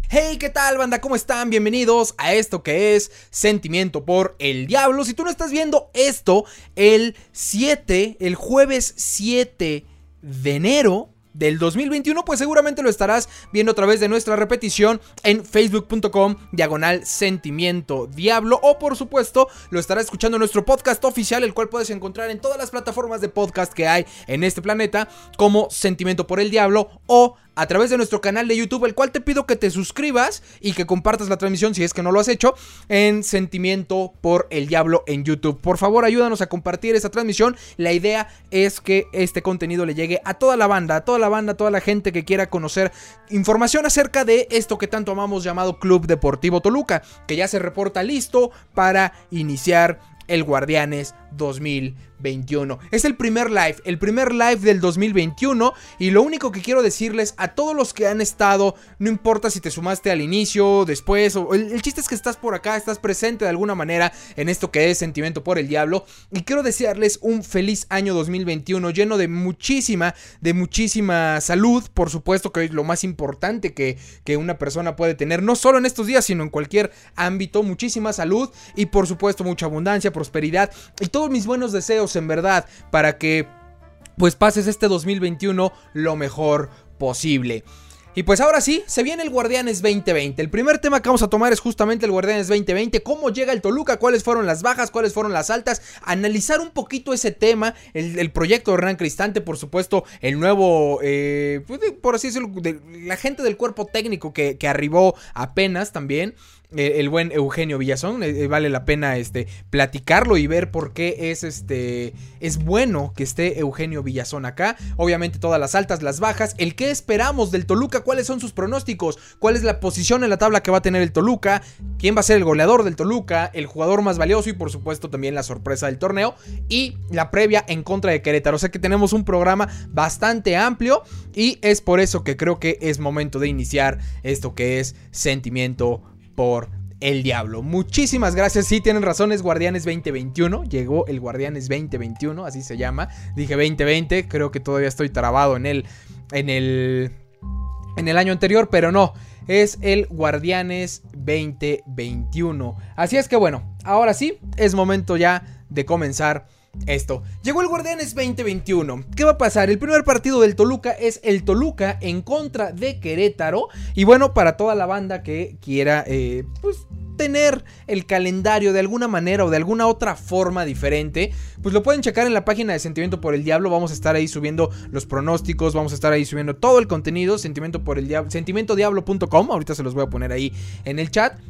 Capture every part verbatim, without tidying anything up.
Hey, ¿qué tal, banda? ¿Cómo están? Bienvenidos a esto que es Sentimiento por el Diablo. Si tú no estás viendo esto el siete, el jueves siete de enero del dos mil veintiuno, pues seguramente lo estarás viendo a través de nuestra repetición en facebook punto com diagonal Sentimiento Diablo, o por supuesto lo estarás escuchando en nuestro podcast oficial, el cual puedes encontrar en todas las plataformas de podcast que hay en este planeta como Sentimiento por el Diablo, o a través de nuestro canal de YouTube, el cual te pido que te suscribas y que compartas la transmisión si es que no lo has hecho en Sentimiento por el Diablo en YouTube. Por favor, ayúdanos a compartir esa transmisión. La idea es que este contenido le llegue a toda la banda, a toda la banda, a toda la gente que quiera conocer información acerca de esto que tanto amamos llamado Club Deportivo Toluca, que ya se reporta listo para iniciar el Guardianes dos mil veintiuno. Es el primer live, el primer live del dos mil veintiuno, y lo único que quiero decirles a todos los que han estado, no importa si te sumaste al inicio, después, o el, el chiste es que estás por acá, estás presente de alguna manera en esto que es Sentimiento por el Diablo, y quiero desearles un feliz año dos mil veintiuno lleno de muchísima, de muchísima salud, por supuesto, que es lo más importante que, que una persona puede tener, no solo en estos días, sino en cualquier ámbito. Muchísima salud y por supuesto mucha abundancia, prosperidad y todos mis buenos deseos en verdad para que pues pases este dos mil veintiuno lo mejor posible. Y pues ahora sí, se viene el Guardianes veinte veinte. El primer tema que vamos a tomar es justamente el Guardianes veinte veinte. Cómo llega el Toluca, cuáles fueron las bajas, cuáles fueron las altas. Analizar un poquito ese tema. El, el proyecto de Hernán Cristante, por supuesto. El nuevo, eh, pues, por así decirlo, de, la gente del cuerpo técnico que, que arribó apenas también. El buen Eugenio Villazón, eh, vale la pena este platicarlo y ver por qué es este es bueno que esté Eugenio Villazón acá. Obviamente todas las altas, las bajas, el qué esperamos del Toluca, cuáles son sus pronósticos, cuál es la posición en la tabla que va a tener el Toluca, quién va a ser el goleador del Toluca, el jugador más valioso y por supuesto también la sorpresa del torneo y la previa en contra de Querétaro. O sea que tenemos un programa bastante amplio y es por eso que creo que es momento de iniciar esto que es Sentimiento por el Diablo. Muchísimas gracias. Sí, tienen razón, es Guardianes veinte veintiuno. Llegó el Guardianes veinte veintiuno, así se llama. Dije veinte veinte, creo que todavía estoy trabado en el en el en el año anterior, pero no, es el Guardianes veinte veintiuno. Así es que bueno, ahora sí es momento ya de comenzar esto. Llegó el Guardianes veinte veintiuno. ¿Qué va a pasar? El primer partido del Toluca es el Toluca en contra de Querétaro. Y bueno, para toda la banda que quiera eh, pues tener el calendario de alguna manera o de alguna otra forma diferente, pues lo pueden checar en la página de Sentimiento por el Diablo. Vamos a estar ahí subiendo los pronósticos, vamos a estar ahí subiendo todo el contenido. Sentimiento por el Diablo, sentimiento diablo punto com. Ahorita se los voy a poner ahí en el chat.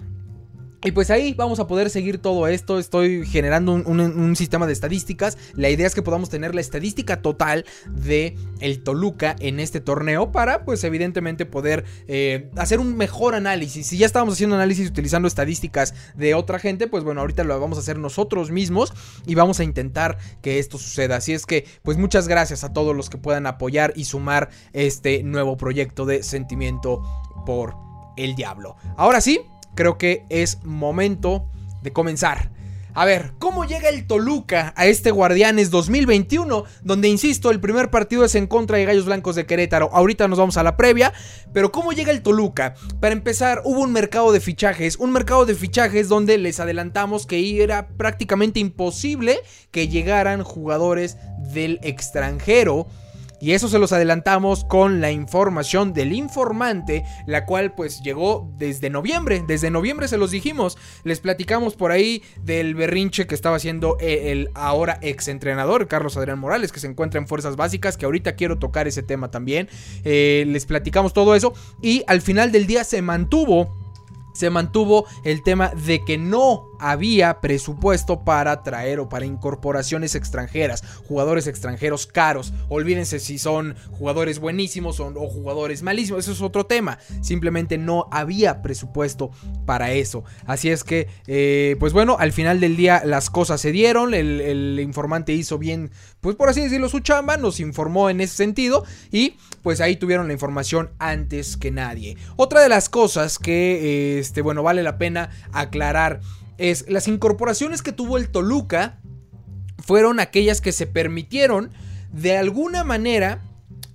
Y pues ahí vamos a poder seguir todo esto. Estoy generando un, un, un sistema de estadísticas. La idea es que podamos tener la estadística total de el Toluca en este torneo para pues evidentemente poder eh, hacer un mejor análisis. Si ya estábamos haciendo análisis utilizando estadísticas de otra gente, pues bueno, ahorita lo vamos a hacer nosotros mismos y vamos a intentar que esto suceda. Así es que pues muchas gracias a todos los que puedan apoyar y sumar este nuevo proyecto de Sentimiento por el Diablo. Ahora sí, creo que es momento de comenzar. A ver, ¿cómo llega el Toluca a este Guardianes dos mil veintiuno? Donde, insisto, el primer partido es en contra de Gallos Blancos de Querétaro. Ahorita nos vamos a la previa. Pero ¿cómo llega el Toluca? Para empezar, hubo un mercado de fichajes. Un mercado de fichajes donde les adelantamos que era prácticamente imposible que llegaran jugadores del extranjero. Y eso se los adelantamos con la información del informante, la cual pues llegó desde noviembre. Desde noviembre se los dijimos. Les platicamos por ahí del berrinche que estaba haciendo el ahora exentrenador Carlos Adrián Morales, que se encuentra en Fuerzas Básicas, que ahorita quiero tocar ese tema también. Eh, les platicamos todo eso y al final del día se mantuvo Se mantuvo el tema de que no había presupuesto para traer o para incorporaciones extranjeras, jugadores extranjeros caros. Olvídense si son jugadores buenísimos o, o jugadores malísimos, eso es otro tema. Simplemente no había presupuesto para eso. Así es que, eh, pues bueno, al final del día las cosas se dieron. El, el informante hizo bien, pues por así decirlo, su chamba, nos informó en ese sentido y pues ahí tuvieron la información antes que nadie. Otra de las cosas que, eh, este, bueno, vale la pena aclarar es las incorporaciones que tuvo el Toluca fueron aquellas que se permitieron de alguna manera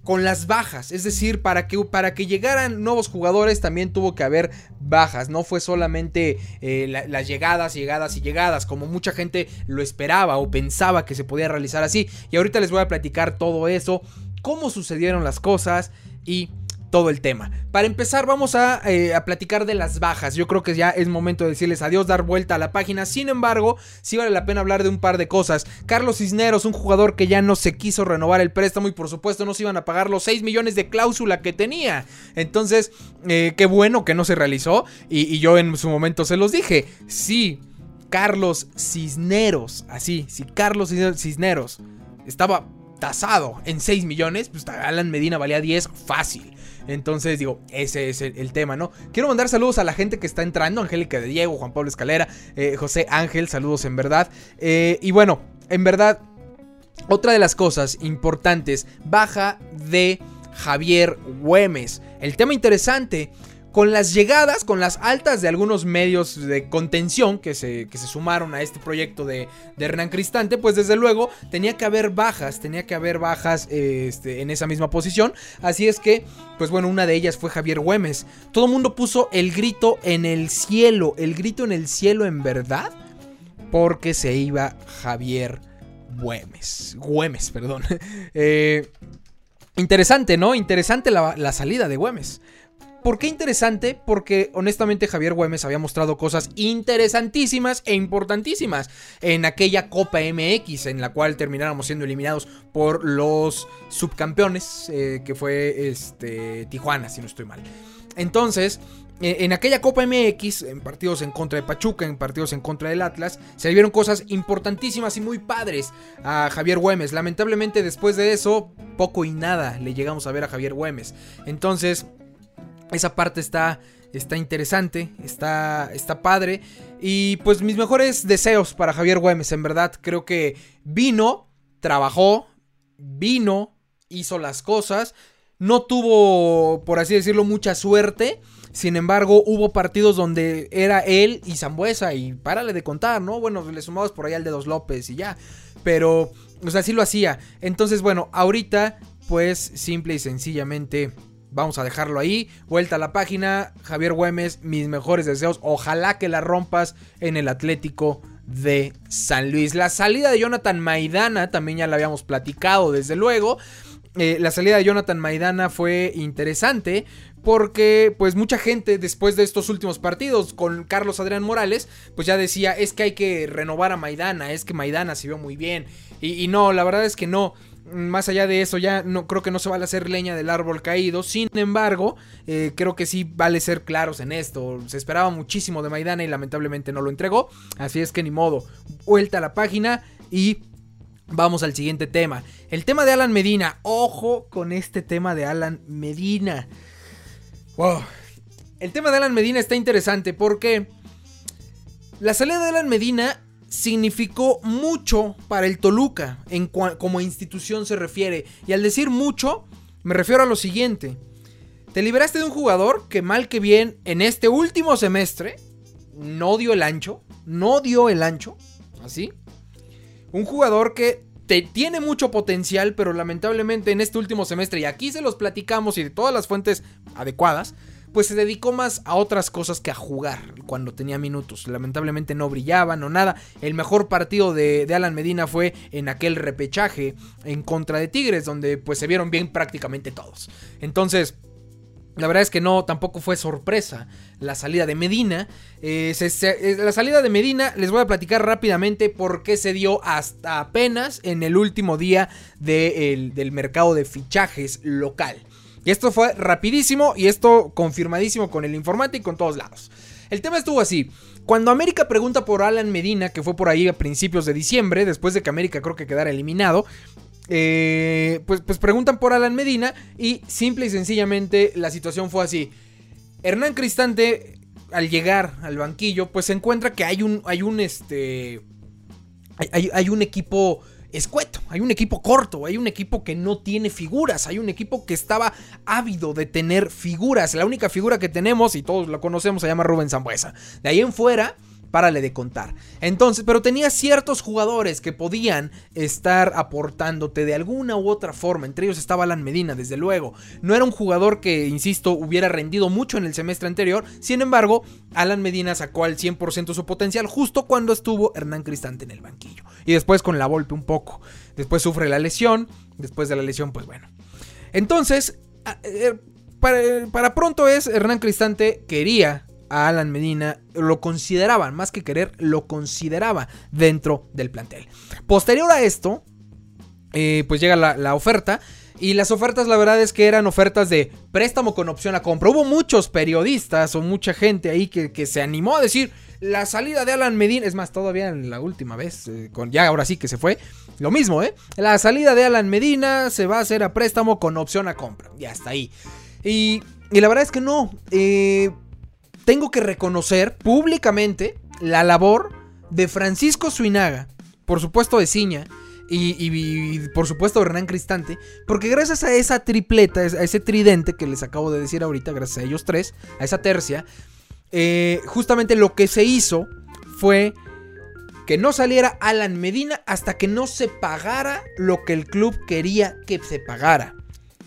con las bajas, es decir, para que, para que llegaran nuevos jugadores también tuvo que haber bajas, no fue solamente eh, la, las llegadas, llegadas y llegadas, como mucha gente lo esperaba o pensaba que se podía realizar así, y ahorita les voy a platicar todo eso, cómo sucedieron las cosas y todo el tema. Para empezar vamos a, eh, a platicar de las bajas. Yo creo que ya es momento de decirles adiós, dar vuelta a la página. Sin embargo, sí vale la pena hablar de un par de cosas. Carlos Cisneros, un jugador que ya no se quiso renovar el préstamo y por supuesto no se iban a pagar los seis millones de cláusula que tenía. Entonces, eh, qué bueno que no se realizó y, y yo en su momento se los dije. Sí, Carlos Cisneros, así, si Carlos Cisneros estaba tasado en seis millones, pues Alan Medina valía diez fácil. Entonces digo, ese es el, el tema, ¿no? Quiero mandar saludos a la gente que está entrando, Angélica de Diego, Juan Pablo Escalera, eh, José Ángel, saludos en verdad. Eh, y bueno, en verdad, otra de las cosas importantes, baja de Javier Güemes. El tema interesante, con las llegadas, con las altas de algunos medios de contención que se, que se sumaron a este proyecto de, de Hernán Cristante, pues desde luego tenía que haber bajas, tenía que haber bajas eh, este, en esa misma posición. Así es que, pues bueno, una de ellas fue Javier Güemes. Todo el mundo puso el grito en el cielo, el grito en el cielo en verdad, porque se iba Javier Güemes. Güemes, perdón. eh, interesante, ¿no? Interesante la, la salida de Güemes. ¿Por qué interesante? Porque honestamente Javier Güemes había mostrado cosas interesantísimas e importantísimas en aquella Copa M X en la cual termináramos siendo eliminados por los subcampeones, eh, que fue este, Tijuana, si no estoy mal. Entonces, eh, en aquella Copa M X, en partidos en contra de Pachuca, en partidos en contra del Atlas, se le vieron cosas importantísimas y muy padres a Javier Güemes. Lamentablemente después de eso, poco y nada le llegamos a ver a Javier Güemes. Entonces, esa parte está, está interesante, está, está padre. Y pues mis mejores deseos para Javier Güemes, en verdad. Creo que vino, trabajó, vino, hizo las cosas. No tuvo, por así decirlo, mucha suerte. Sin embargo, hubo partidos donde era él y Sambueza. Y párale de contar, ¿no? Bueno, le sumabas por ahí al Dedos López y ya. Pero, o sea, sí lo hacía. Entonces, bueno, ahorita, pues, simple y sencillamente vamos a dejarlo ahí. Vuelta a la página. Javier Güemes, mis mejores deseos. Ojalá que la rompas en el Atlético de San Luis. La salida de Jonathan Maidana también ya la habíamos platicado, desde luego. Eh, la salida de Jonathan Maidana fue interesante porque pues mucha gente después de estos últimos partidos con Carlos Adrián Morales pues ya decía, es que hay que renovar a Maidana, es que Maidana se vio muy bien. Y, y no, la verdad es que no. Más allá de eso, ya no creo que no se vale hacer leña del árbol caído. Sin embargo, eh, creo que sí vale ser claros en esto. Se esperaba muchísimo de Maidana y lamentablemente no lo entregó. Así es que ni modo. Vuelta a la página y vamos al siguiente tema. El tema de Alan Medina. Ojo con este tema de Alan Medina. Wow. El tema de Alan Medina está interesante porque la salida de Alan Medina significó mucho para el Toluca en cua- como institución se refiere. Y al decir mucho, me refiero a lo siguiente. Te libraste de un jugador que mal que bien en este último semestre no dio el ancho. No dio el ancho. Así. Un jugador que te tiene mucho potencial, pero lamentablemente en este último semestre, y aquí se los platicamos y de todas las fuentes adecuadas, pues se dedicó más a otras cosas que a jugar cuando tenía minutos. Lamentablemente no brillaba, no nada. El mejor partido de, de Alan Medina fue en aquel repechaje en contra de Tigres, donde pues se vieron bien prácticamente todos. Entonces, la verdad es que no, tampoco fue sorpresa la salida de Medina. Eh, se, se, la salida de Medina, les voy a platicar rápidamente por qué se dio hasta apenas en el último día de el, del mercado de fichajes local. Y esto fue rapidísimo y esto confirmadísimo con el informante y con todos lados. El tema estuvo así. Cuando América pregunta por Alan Medina, que fue por ahí a principios de diciembre, después de que América creo que quedara eliminado, eh, pues, pues preguntan por Alan Medina y simple y sencillamente la situación fue así. Hernán Cristante, al llegar al banquillo, pues se encuentra que hay un, hay un, este, hay, hay, hay un equipo escueto, hay un equipo corto, hay un equipo que no tiene figuras, hay un equipo que estaba ávido de tener figuras. La única figura que tenemos, y todos lo conocemos, se llama Rubén Sambueza. De ahí en fuera, párale de contar. Entonces, pero tenía ciertos jugadores que podían estar aportándote de alguna u otra forma. Entre ellos estaba Alan Medina, desde luego. No era un jugador que, insisto, hubiera rendido mucho en el semestre anterior. Sin embargo, Alan Medina sacó al cien por ciento su potencial justo cuando estuvo Hernán Cristante en el banquillo. Y después con la Volpe un poco. Después sufre la lesión. Después de la lesión, pues bueno. Entonces, para, para pronto es, Hernán Cristante quería a Alan Medina, lo consideraban, más que querer, lo consideraba dentro del plantel. Posterior a esto, eh, pues llega la, la oferta. Y las ofertas, la verdad es que eran ofertas de préstamo con opción a compra. Hubo muchos periodistas o mucha gente ahí que, que se animó a decir la salida de Alan Medina. Es más, todavía en la última vez, eh, con, ya ahora sí que se fue, lo mismo, ¿eh? La salida de Alan Medina se va a hacer a préstamo con opción a compra. Ya está ahí. Y, y la verdad es que no. Eh... Tengo que reconocer públicamente la labor de Francisco Suinaga, por supuesto de Ciña y, y, y por supuesto de Hernán Cristante, porque gracias a esa tripleta, a ese tridente que les acabo de decir ahorita, gracias a ellos tres, a esa tercia, eh, justamente lo que se hizo fue que no saliera Alan Medina hasta que no se pagara lo que el club quería que se pagara.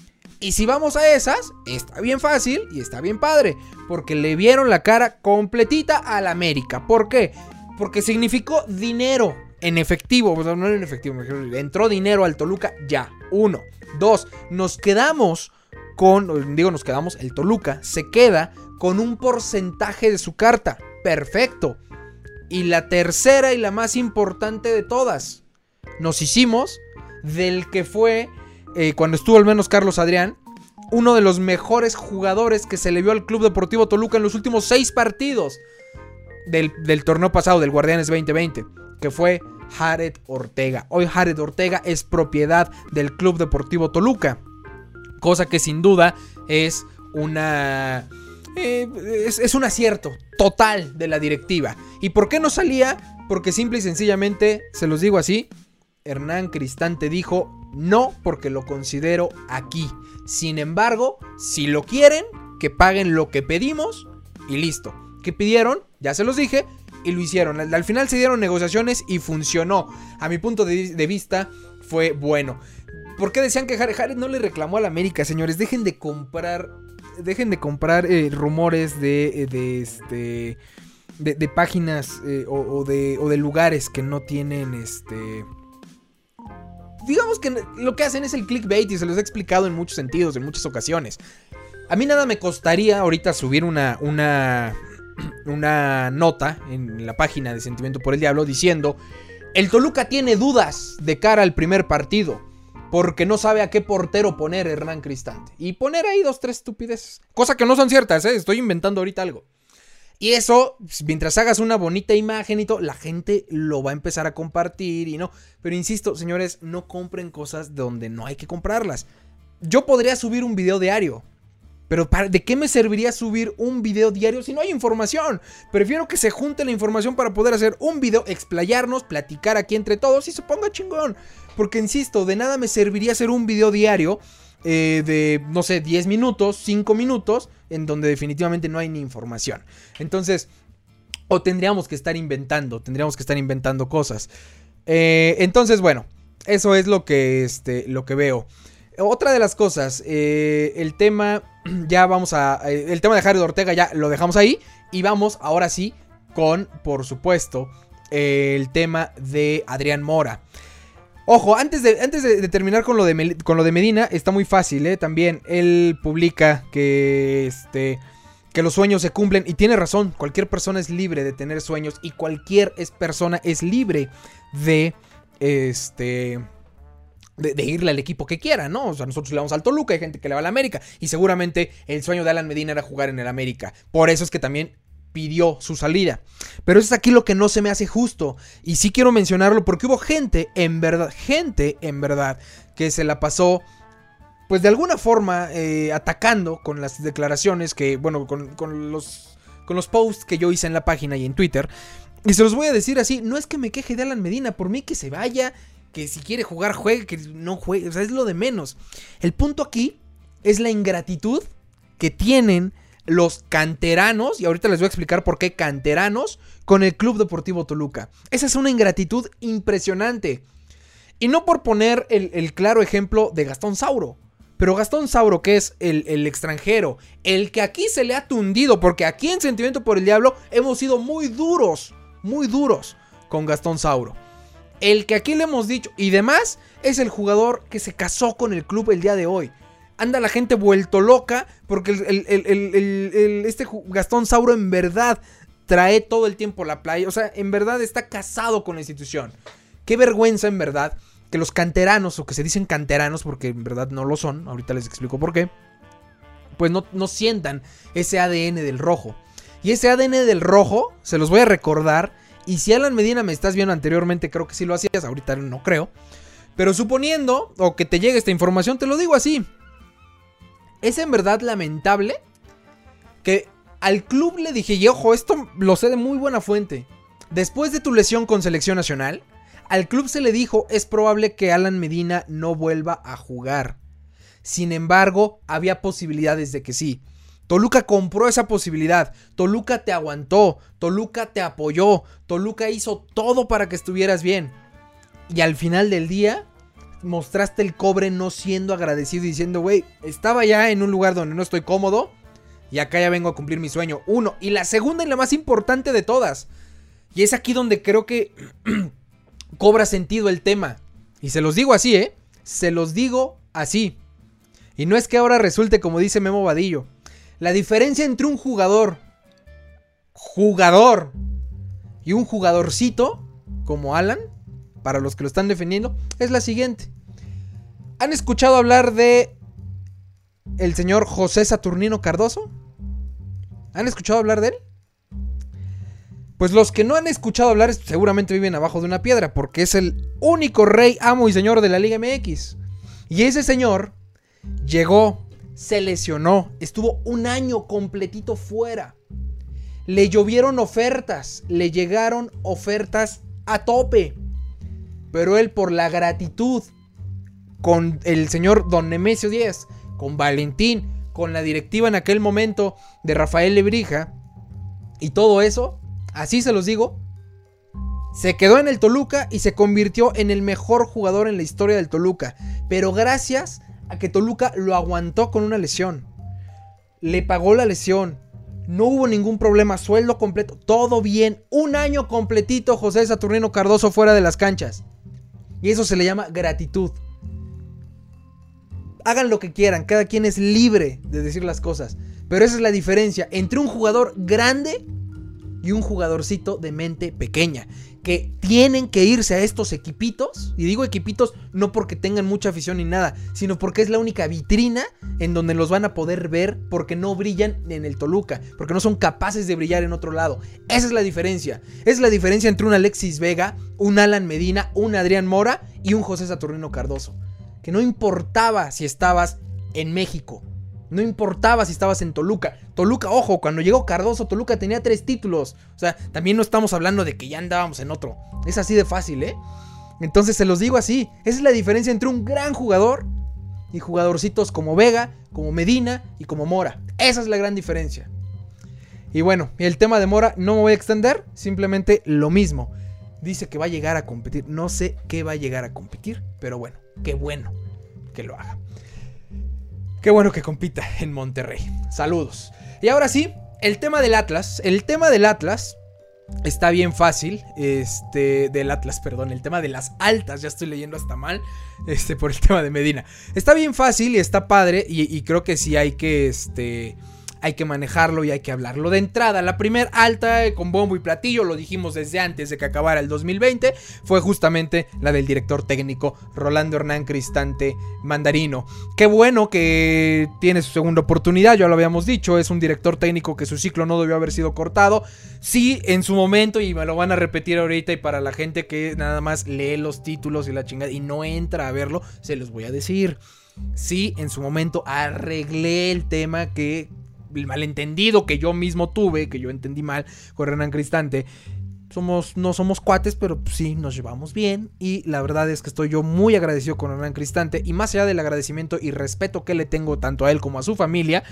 Y si vamos a esas, está bien fácil y está bien padre, porque le vieron la cara completita al América. ¿Por qué? Porque significó dinero en efectivo, o sea, no en efectivo, entró dinero al Toluca ya, uno. Dos, nos quedamos con, digo nos quedamos, el Toluca se queda con un porcentaje de su carta, perfecto. Y la tercera y la más importante de todas, nos hicimos del que fue... Eh, cuando estuvo al menos Carlos Adrián, uno de los mejores jugadores que se le vio al Club Deportivo Toluca en los últimos seis partidos del, del torneo pasado, del Guardianes veinte veinte, que fue Jared Ortega. Hoy Jared Ortega es propiedad del Club Deportivo Toluca, cosa que sin duda es una... Eh, es, es un acierto total de la directiva. ¿Y por qué no salía? Porque simple y sencillamente, se los digo así, Hernán Cristante dijo no porque lo considero aquí. Sin embargo, si lo quieren, que paguen lo que pedimos y listo. ¿Qué pidieron? Ya se los dije y lo hicieron. Al, al final se dieron negociaciones y funcionó. A mi punto de, de vista fue bueno. ¿Por qué decían que Jared, Jared no le reclamó al América, señores? Dejen de comprar, dejen de comprar eh, rumores de, de este, de, de páginas eh, o, o, de, o de lugares que no tienen este... Digamos que lo que hacen es el clickbait y se los he explicado en muchos sentidos, en muchas ocasiones. A mí nada me costaría ahorita subir una, una, una nota en la página de Sentimiento por el Diablo diciendo: el Toluca tiene dudas de cara al primer partido porque no sabe a qué portero poner Hernán Cristante. Y poner ahí dos, tres estupideces. Cosa que no son ciertas, ¿eh? Estoy inventando ahorita algo. Y eso, mientras hagas una bonita imagen y todo, la gente lo va a empezar a compartir y no. Pero insisto, señores, no compren cosas donde no hay que comprarlas. Yo podría subir un video diario, pero ¿de qué me serviría subir un video diario si no hay información? Prefiero que se junte la información para poder hacer un video, explayarnos, platicar aquí entre todos y se ponga chingón. Porque insisto, de nada me serviría hacer un video diario eh, de, no sé, diez minutos, cinco minutos, en donde definitivamente no hay ni información. Entonces, o tendríamos que estar inventando, tendríamos que estar inventando cosas. Eh, entonces, bueno, eso es lo que, este, lo que veo. Otra de las cosas, eh, el tema, ya vamos a, eh, el tema de Jared Ortega ya lo dejamos ahí. Y vamos ahora sí con, por supuesto, eh, el tema de Adrián Mora. Ojo, antes de, antes de, de terminar con lo de, con lo de Medina, está muy fácil, ¿eh? También él publica que, este, que los sueños se cumplen. Y tiene razón, cualquier persona es libre de tener sueños. Y cualquier es persona es libre de, este, de, de irle al equipo que quiera, ¿no? O sea, nosotros le vamos al Toluca, hay gente que le va al América. Y seguramente el sueño de Alan Medina era jugar en el América. Por eso es que también pidió su salida. Pero eso es aquí lo que no se me hace justo. Y sí quiero mencionarlo porque hubo gente, en verdad, gente, en verdad, que se la pasó, pues de alguna forma, eh, atacando con las declaraciones que, bueno, con, con los, con los posts que yo hice en la página y en Twitter. Y se los voy a decir así, no es que me queje de Alan Medina, por mí que se vaya, que si quiere jugar, juegue, que no juegue, o sea, es lo de menos. El punto aquí es la ingratitud que tienen los canteranos, y ahorita les voy a explicar por qué canteranos, con el Club Deportivo Toluca. Esa es una ingratitud impresionante. Y no por poner el, el claro ejemplo de Gastón Sauro, pero Gastón Sauro, que es el, el extranjero, el que aquí se le ha tundido, porque aquí en Sentimiento por el Diablo hemos sido muy duros, muy duros con Gastón Sauro. El que aquí le hemos dicho y demás es el jugador que se casó con el club el día de hoy. Anda la gente vuelto loca porque el, el, el, el, el, el, este Gastón Sauro en verdad trae todo el tiempo la playa. O sea, en verdad está casado con la institución. Qué vergüenza en verdad que los canteranos, o que se dicen canteranos porque en verdad no lo son, ahorita les explico por qué, pues no, no sientan ese A D N del rojo. Y ese A D N del rojo, se los voy a recordar. Y si Alan Medina me estás viendo anteriormente, creo que sí lo hacías, ahorita no creo. Pero suponiendo, o que te llegue esta información, te lo digo así. Es en verdad lamentable que al club le dije, y ojo, esto lo sé de muy buena fuente. Después de tu lesión con selección nacional, al club se le dijo, es probable que Alan Medina no vuelva a jugar. Sin embargo, había posibilidades de que sí. Toluca compró esa posibilidad, Toluca te aguantó, Toluca te apoyó, Toluca hizo todo para que estuvieras bien. Y al final del día, mostraste el cobre no siendo agradecido y diciendo, güey, estaba ya en un lugar donde no estoy cómodo y acá ya vengo a cumplir mi sueño. Uno, y la segunda y la más importante de todas, y es aquí donde creo que cobra sentido el tema. Y se los digo así, ¿eh? Se los digo así. Y no es que ahora resulte como dice Memo Vadillo. La diferencia entre un jugador, jugador, y un jugadorcito, como Alan, para los que lo están defendiendo, es la siguiente. ¿Han escuchado hablar de el señor José Saturnino Cardoso? ¿Han escuchado hablar de él? Pues los que no han escuchado hablar seguramente viven abajo de una piedra, porque es el único rey, amo y señor de la Liga M X. Y ese señor llegó, se lesionó, estuvo un año completito fuera. Le llovieron ofertas, le llegaron ofertas a tope. Pero él, por la gratitud con el señor Don Nemesio Díaz, con Valentín, con la directiva en aquel momento de Rafael Lebrija y todo eso, así se los digo, se quedó en el Toluca y se convirtió en el mejor jugador en la historia del Toluca. Pero gracias a que Toluca lo aguantó con una lesión, le pagó la lesión, no hubo ningún problema, sueldo completo, todo bien, un año completito José Saturnino Cardoso fuera de las canchas. Y eso se le llama gratitud. Hagan lo que quieran, cada quien es libre de decir las cosas, pero esa es la diferencia entre un jugador grande y un jugadorcito de mente pequeña, que tienen que irse a estos equipitos. Y digo equipitos no porque tengan mucha afición ni nada, sino porque es la única vitrina en donde los van a poder ver, porque no brillan en el Toluca, porque no son capaces de brillar en otro lado. Esa es la diferencia. Es la diferencia entre un Alexis Vega, un Alan Medina, un Adrián Mora y un José Saturnino Cardoso. Que no importaba si estabas en México, no importaba si estabas en Toluca. Toluca, ojo, cuando llegó Cardoso, Toluca tenía tres títulos. O sea, también no estamos hablando de que ya andábamos en otro. Es así de fácil, ¿eh? Entonces se los digo así. Esa es la diferencia entre un gran jugador y jugadorcitos como Vega, como Medina y como Mora. Esa es la gran diferencia. Y bueno, el tema de Mora no me voy a extender. Simplemente lo mismo. Dice que va a llegar a competir. No sé qué va a llegar a competir, pero bueno, qué bueno que lo haga. Qué bueno que compita en Monterrey. Saludos. Y ahora sí, el tema del Atlas. El tema del Atlas está bien fácil. Este, del Atlas, perdón. El tema de las altas. Ya estoy leyendo hasta mal. Este, por el tema de Medina. Está bien fácil y está padre. Y, y creo que sí hay que, este... hay que manejarlo y hay que hablarlo. De entrada, la primer alta con bombo y platillo, lo dijimos desde antes de que acabara el dos mil veinte, fue justamente la del director técnico Rolando Hernán Cristante Mandarino. Qué bueno que tiene su segunda oportunidad, ya lo habíamos dicho, es un director técnico que su ciclo no debió haber sido cortado. Sí, en su momento, y me lo van a repetir ahorita, y para la gente que nada más lee los títulos y la chingada y no entra a verlo, se los voy a decir. Sí, en su momento arreglé el tema que... el malentendido que yo mismo tuve, que yo entendí mal con Hernán Cristante. Somos, no somos cuates, pero sí nos llevamos bien. Y la verdad es que estoy yo muy agradecido con Hernán Cristante. Y más allá del agradecimiento y respeto que le tengo tanto a él como a su familia,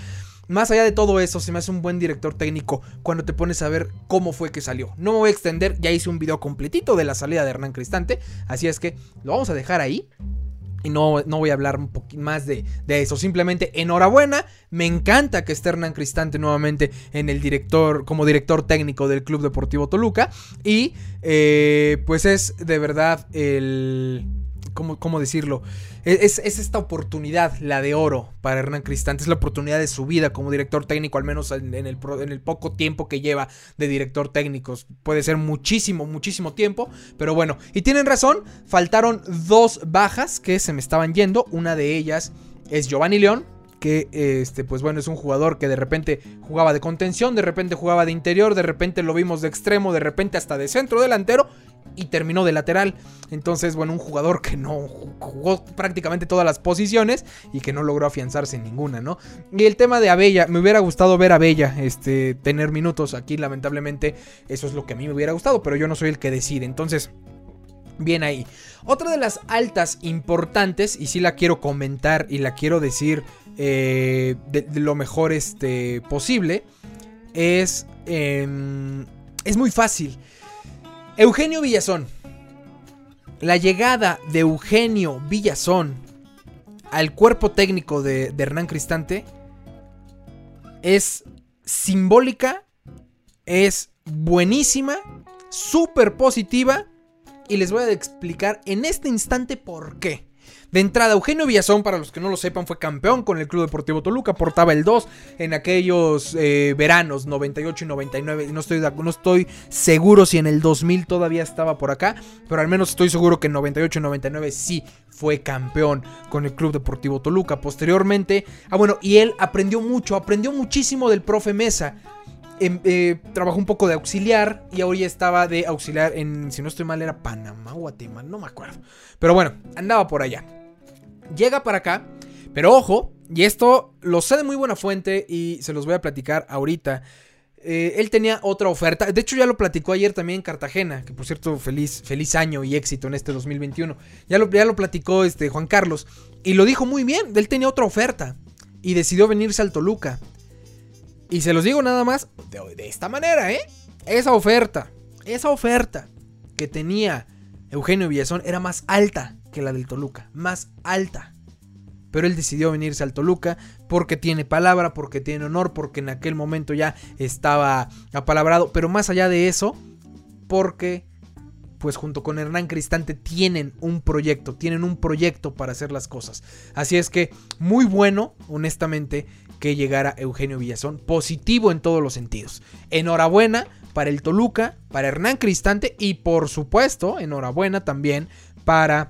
más allá de todo eso, se me hace un buen director técnico cuando te pones a ver cómo fue que salió. No me voy a extender, ya hice un video completito de la salida de Hernán Cristante, así es que lo vamos a dejar ahí. Y no, no voy a hablar un poquito más de, de eso. Simplemente enhorabuena. Me encanta que esté Hernán Cristante nuevamente en el director, como director técnico del Club Deportivo Toluca. Y eh, pues es de verdad el... ¿Cómo, cómo decirlo? Es, es esta oportunidad, la de oro para Hernán Cristante. Es la oportunidad de su vida como director técnico, al menos en, en, el, en el poco tiempo que lleva de director técnico. Puede ser muchísimo, muchísimo tiempo. Pero bueno, y tienen razón, faltaron dos bajas que se me estaban yendo. Una de ellas es Giovanni León, que este, pues bueno, es un jugador que de repente jugaba de contención, de repente jugaba de interior, de repente lo vimos de extremo, de repente hasta de centro delantero y terminó de lateral. Entonces, bueno, un jugador que no jugó prácticamente todas las posiciones y que no logró afianzarse en ninguna, ¿no? Y el tema de Abella, me hubiera gustado ver a Abella este, tener minutos aquí, lamentablemente eso es lo que a mí me hubiera gustado, pero yo no soy el que decide, entonces... Bien ahí. Otra de las altas importantes, y sí la quiero comentar y la quiero decir eh, de, de lo mejor este, posible, es, eh, es muy fácil. Eugenio Villazón. La llegada de Eugenio Villazón al cuerpo técnico de, de Hernán Cristante es simbólica, es buenísima, súper positiva. Y les voy a explicar en este instante por qué. De entrada, Eugenio Villazón, para los que no lo sepan, fue campeón con el Club Deportivo Toluca. Portaba el dos en aquellos eh, veranos, noventa y ocho y noventa y nueve. No estoy, no estoy seguro si en el dos mil todavía estaba por acá, pero al menos estoy seguro que en noventa y ocho y noventa y nueve sí fue campeón con el Club Deportivo Toluca. Posteriormente, ah bueno, y él aprendió mucho, aprendió muchísimo del profe Mesa. Eh, eh, trabajó un poco de auxiliar y ahora ya estaba de auxiliar en, si no estoy mal, era Panamá o Guatemala, no me acuerdo. Pero bueno, andaba por allá. Llega para acá, pero ojo, y esto lo sé de muy buena fuente y se los voy a platicar ahorita. Eh, él tenía otra oferta, de hecho ya lo platicó ayer también en Cartagena, que por cierto, feliz, feliz año y éxito en este dos mil veintiuno. Ya lo, ya lo platicó este Juan Carlos y lo dijo muy bien, él tenía otra oferta y decidió venirse al Toluca. Y se los digo nada más de, de esta manera, ¿eh? Esa oferta, esa oferta que tenía Eugenio Villazón era más alta que la del Toluca, más alta. Pero él decidió venirse al Toluca porque tiene palabra, porque tiene honor, porque en aquel momento ya estaba apalabrado. Pero más allá de eso, porque pues junto con Hernán Cristante tienen un proyecto, tienen un proyecto para hacer las cosas. Así es que muy bueno, honestamente, que llegara Eugenio Villazón, positivo en todos los sentidos. Enhorabuena para el Toluca, para Hernán Cristante y por supuesto, enhorabuena también para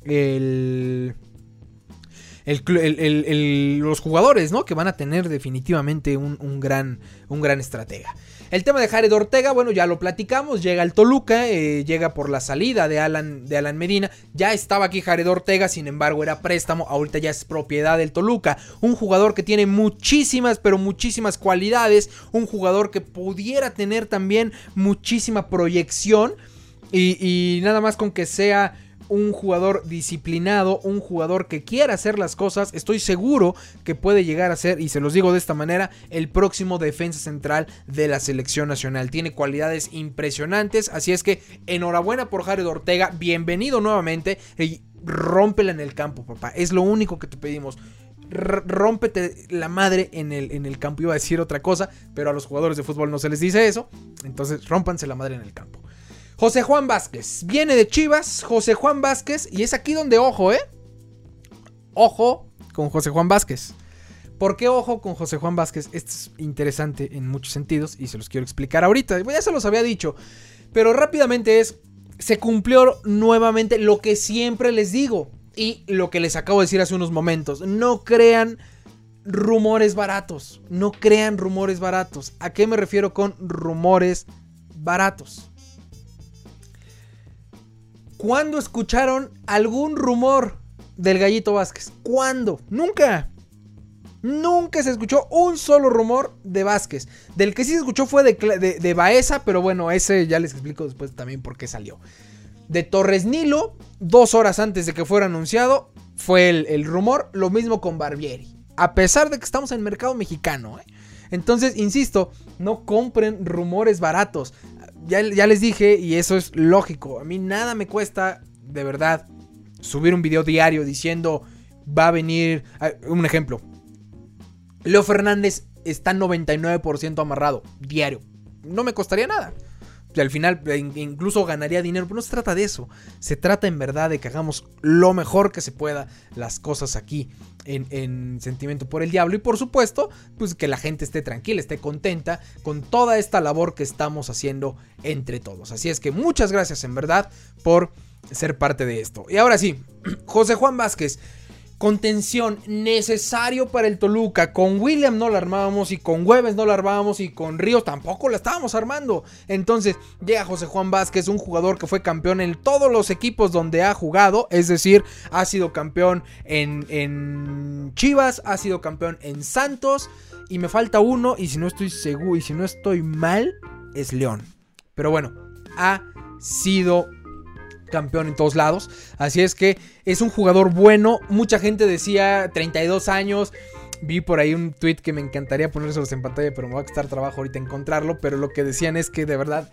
el... El, el, el, el, los jugadores, ¿no? Que van a tener definitivamente un, un, gran, un gran estratega. El tema de Jared Ortega, bueno, ya lo platicamos. Llega al Toluca, eh, llega por la salida de Alan, de Alan Medina. Ya estaba aquí Jared Ortega, sin embargo era préstamo. Ahorita ya es propiedad del Toluca. Un jugador que tiene muchísimas, pero muchísimas cualidades. Un jugador que pudiera tener también muchísima proyección. Y, y nada más con que sea un jugador disciplinado, un jugador que quiera hacer las cosas, estoy seguro que puede llegar a ser, y se los digo de esta manera, el próximo defensa central de la selección nacional. Tiene cualidades impresionantes, así es que enhorabuena por Jared Ortega, bienvenido nuevamente y rómpela en el campo, papá, es lo único que te pedimos. R- rómpete la madre en el, en el campo. Iba a decir otra cosa, pero a los jugadores de fútbol no se les dice eso, entonces rómpanse la madre en el campo. José Juan Vázquez, viene de Chivas, José Juan Vázquez, y es aquí donde ojo, ¿eh? Ojo con José Juan Vázquez. ¿Por qué ojo con José Juan Vázquez? Esto es interesante en muchos sentidos y se los quiero explicar ahorita. Ya se los había dicho, pero rápidamente es, se cumplió nuevamente lo que siempre les digo y lo que les acabo de decir hace unos momentos. No crean rumores baratos, no crean rumores baratos. ¿A qué me refiero con rumores baratos? ¿Cuándo escucharon algún rumor del Gallito Vázquez? ¿Cuándo? Nunca. Nunca se escuchó un solo rumor de Vázquez. Del que sí se escuchó fue de, de, de Baeza, pero bueno, ese ya les explico después también por qué salió. De Torres Nilo, dos horas antes de que fuera anunciado, fue el, el rumor. Lo mismo con Barbieri. a pesar de que estamos en mercado mexicano, ¿eh? Entonces, insisto, no compren rumores baratos. Ya, ya les dije, y eso es lógico, a mí nada me cuesta, de verdad, subir un video diario diciendo, va a venir, un ejemplo, Leo Fernández está noventa y nueve por ciento amarrado, diario, no me costaría nada. Y al final incluso ganaría dinero, pero no se trata de eso. Se trata en verdad de que hagamos lo mejor que se pueda las cosas aquí en, en Sentimiento por el Diablo. Y por supuesto, pues que la gente esté tranquila, esté contenta con toda esta labor que estamos haciendo entre todos. Así es que muchas gracias en verdad por ser parte de esto. Y ahora sí, José Juan Vázquez. Contención necesario para el Toluca. Con William no la armábamos, y con Güemes no la armábamos, y con Ríos tampoco la estábamos armando. Entonces llega José Juan Vázquez, un jugador que fue campeón en todos los equipos donde ha jugado. Es decir, ha sido campeón en, en Chivas, ha sido campeón en Santos, y me falta uno, y si no estoy seguro, y si no estoy mal, es León. Pero bueno, ha sido campeón en todos lados, así es que es un jugador bueno. Mucha gente decía treinta y dos años, vi por ahí un tweet que me encantaría ponérselos en pantalla, pero me va a costar trabajo ahorita encontrarlo, pero lo que decían es que de verdad,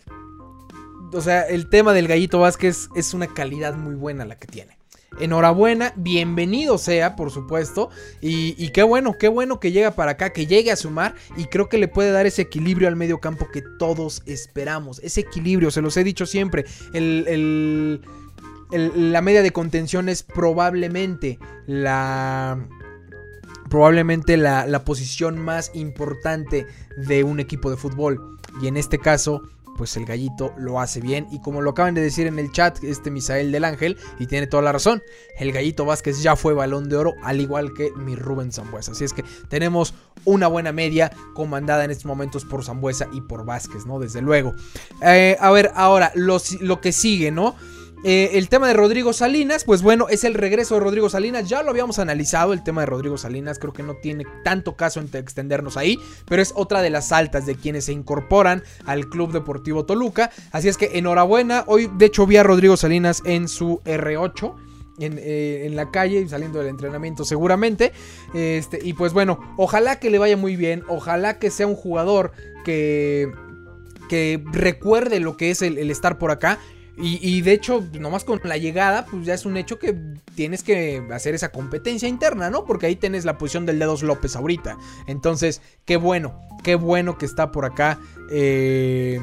o sea, el tema del Gallito Vázquez es una calidad muy buena la que tiene. Enhorabuena, bienvenido sea, por supuesto, y, y qué bueno, qué bueno que llega para acá, que llegue a sumar, y creo que le puede dar ese equilibrio al medio campo que todos esperamos. Ese equilibrio, se los he dicho siempre, el, el, el, la media de contención es probablemente la... probablemente la, la posición más importante de un equipo de fútbol, y en este caso pues el Gallito lo hace bien. Y como lo acaban de decir en el chat este Misael del Ángel, y tiene toda la razón, el Gallito Vázquez ya fue Balón de Oro, al igual que mi Rubén Sambueza. Así es que tenemos una buena media comandada en estos momentos por Sambueza y por Vázquez, ¿no? Desde luego. Eh, a ver, ahora lo, lo que sigue, ¿no? Eh, el tema de Rodrigo Salinas, pues bueno, es el regreso de Rodrigo Salinas. Ya lo habíamos analizado, el tema de Rodrigo Salinas. Creo que no tiene tanto caso en extendernos ahí, pero es otra de las altas de quienes se incorporan al Club Deportivo Toluca. Así es que enhorabuena. Hoy de hecho vi a Rodrigo Salinas en su erre ocho En, eh, en la calle, saliendo del entrenamiento seguramente, este, y pues bueno, ojalá que le vaya muy bien. Ojalá que sea un jugador que, que recuerde lo que es el, el estar por acá. Y, y de hecho, nomás con la llegada, pues ya es un hecho que tienes que hacer esa competencia interna, ¿no? Porque ahí tienes la posición del Dedos López ahorita. Entonces, qué bueno, qué bueno que está por acá eh,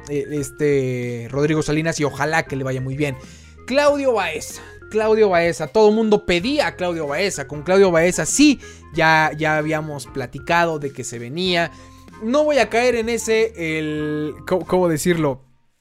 este Rodrigo Salinas, y ojalá que le vaya muy bien. Claudio Baeza. Claudio Baeza, todo el mundo pedía a Claudio Baeza. Con Claudio Baeza sí, ya, ya habíamos platicado de que se venía. No voy a caer en ese, el, ¿cómo, cómo decirlo?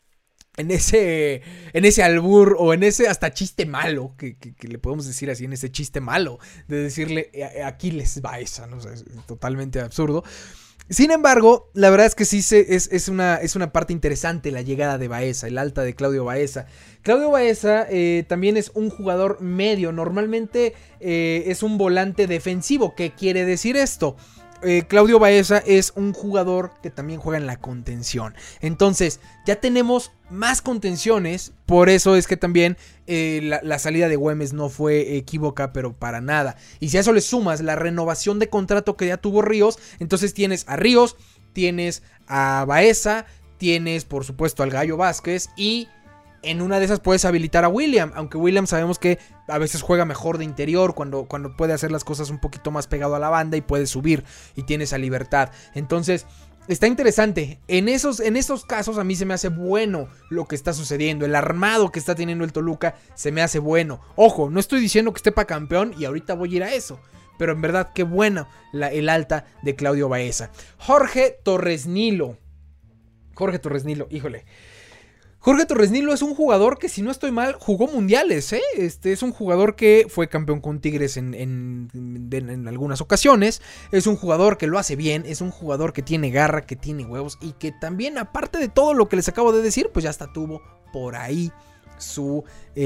En ese, en ese albur, o en ese hasta chiste malo, que, que, que le podemos decir así, en ese chiste malo de decirle Aquiles Baeza, ¿no? O sea, es totalmente absurdo. Sin embargo, la verdad es que sí se, es, es, una, es una parte interesante la llegada de Baeza, el alta de Claudio Baeza. Claudio Baeza eh, también es un jugador medio, normalmente eh, es un volante defensivo. ¿Qué quiere decir esto? Eh, Claudio Baeza es un jugador que también juega en la contención. Entonces ya tenemos más contenciones. Por eso es que también eh, la, la salida de Güemes no fue equívoca, pero para nada. Y si a eso le sumas la renovación de contrato que ya tuvo Ríos, entonces tienes a Ríos, tienes a Baeza, tienes por supuesto al Gallo Vázquez, y en una de esas puedes habilitar a William, aunque William sabemos que a veces juega mejor de interior, cuando, cuando puede hacer las cosas un poquito más pegado a la banda y puede subir y tiene esa libertad. Entonces está interesante. En esos, en esos casos a mí se me hace bueno lo que está sucediendo. El armado que está teniendo el Toluca se me hace bueno. Ojo, no estoy diciendo que esté para campeón y ahorita voy a ir a eso, pero en verdad qué bueno la, el alta de Claudio Baeza. Jorge Torres Nilo. Jorge Torres Nilo, híjole. Jorge Torres Nilo es un jugador que, si no estoy mal, jugó mundiales, ¿eh? Este es un jugador que fue campeón con Tigres en, en, en, en algunas ocasiones. Es un jugador que lo hace bien, es un jugador que tiene garra, que tiene huevos, y que también, aparte de todo lo que les acabo de decir, pues ya hasta tuvo por ahí su,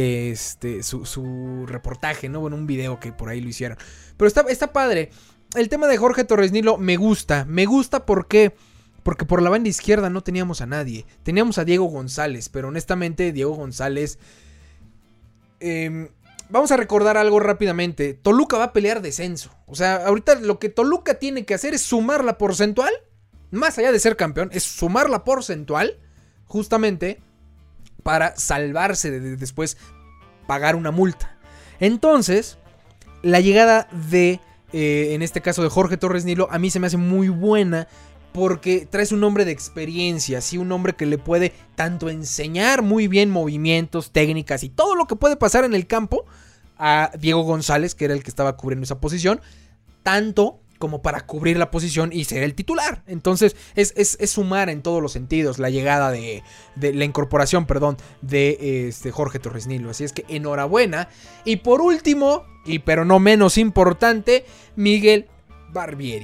este, su, su reportaje, ¿no? Bueno, un video que por ahí lo hicieron. Pero está, está padre. El tema de Jorge Torres Nilo me gusta, me gusta porque... Porque por la banda izquierda no teníamos a nadie. Teníamos a Diego González, pero honestamente Diego González... Eh, vamos a recordar algo rápidamente. Toluca va a pelear descenso. O sea, ahorita lo que Toluca tiene que hacer es sumar la porcentual. Más allá de ser campeón, es sumar la porcentual. Justamente para salvarse de, de después pagar una multa. Entonces, la llegada de, eh, en este caso de Jorge Torres Nilo, a mí se me hace muy buena. Porque traes un hombre de experiencia, ¿sí? Un hombre que le puede tanto enseñar muy bien movimientos, técnicas y todo lo que puede pasar en el campo a Diego González, que era el que estaba cubriendo esa posición, tanto como para cubrir la posición y ser el titular. Entonces es, es, es sumar en todos los sentidos la llegada de, de la incorporación, perdón, de este Jorge Torres Nilo. Así es que enhorabuena. Y por último, y pero no menos importante, Miguel Barbieri.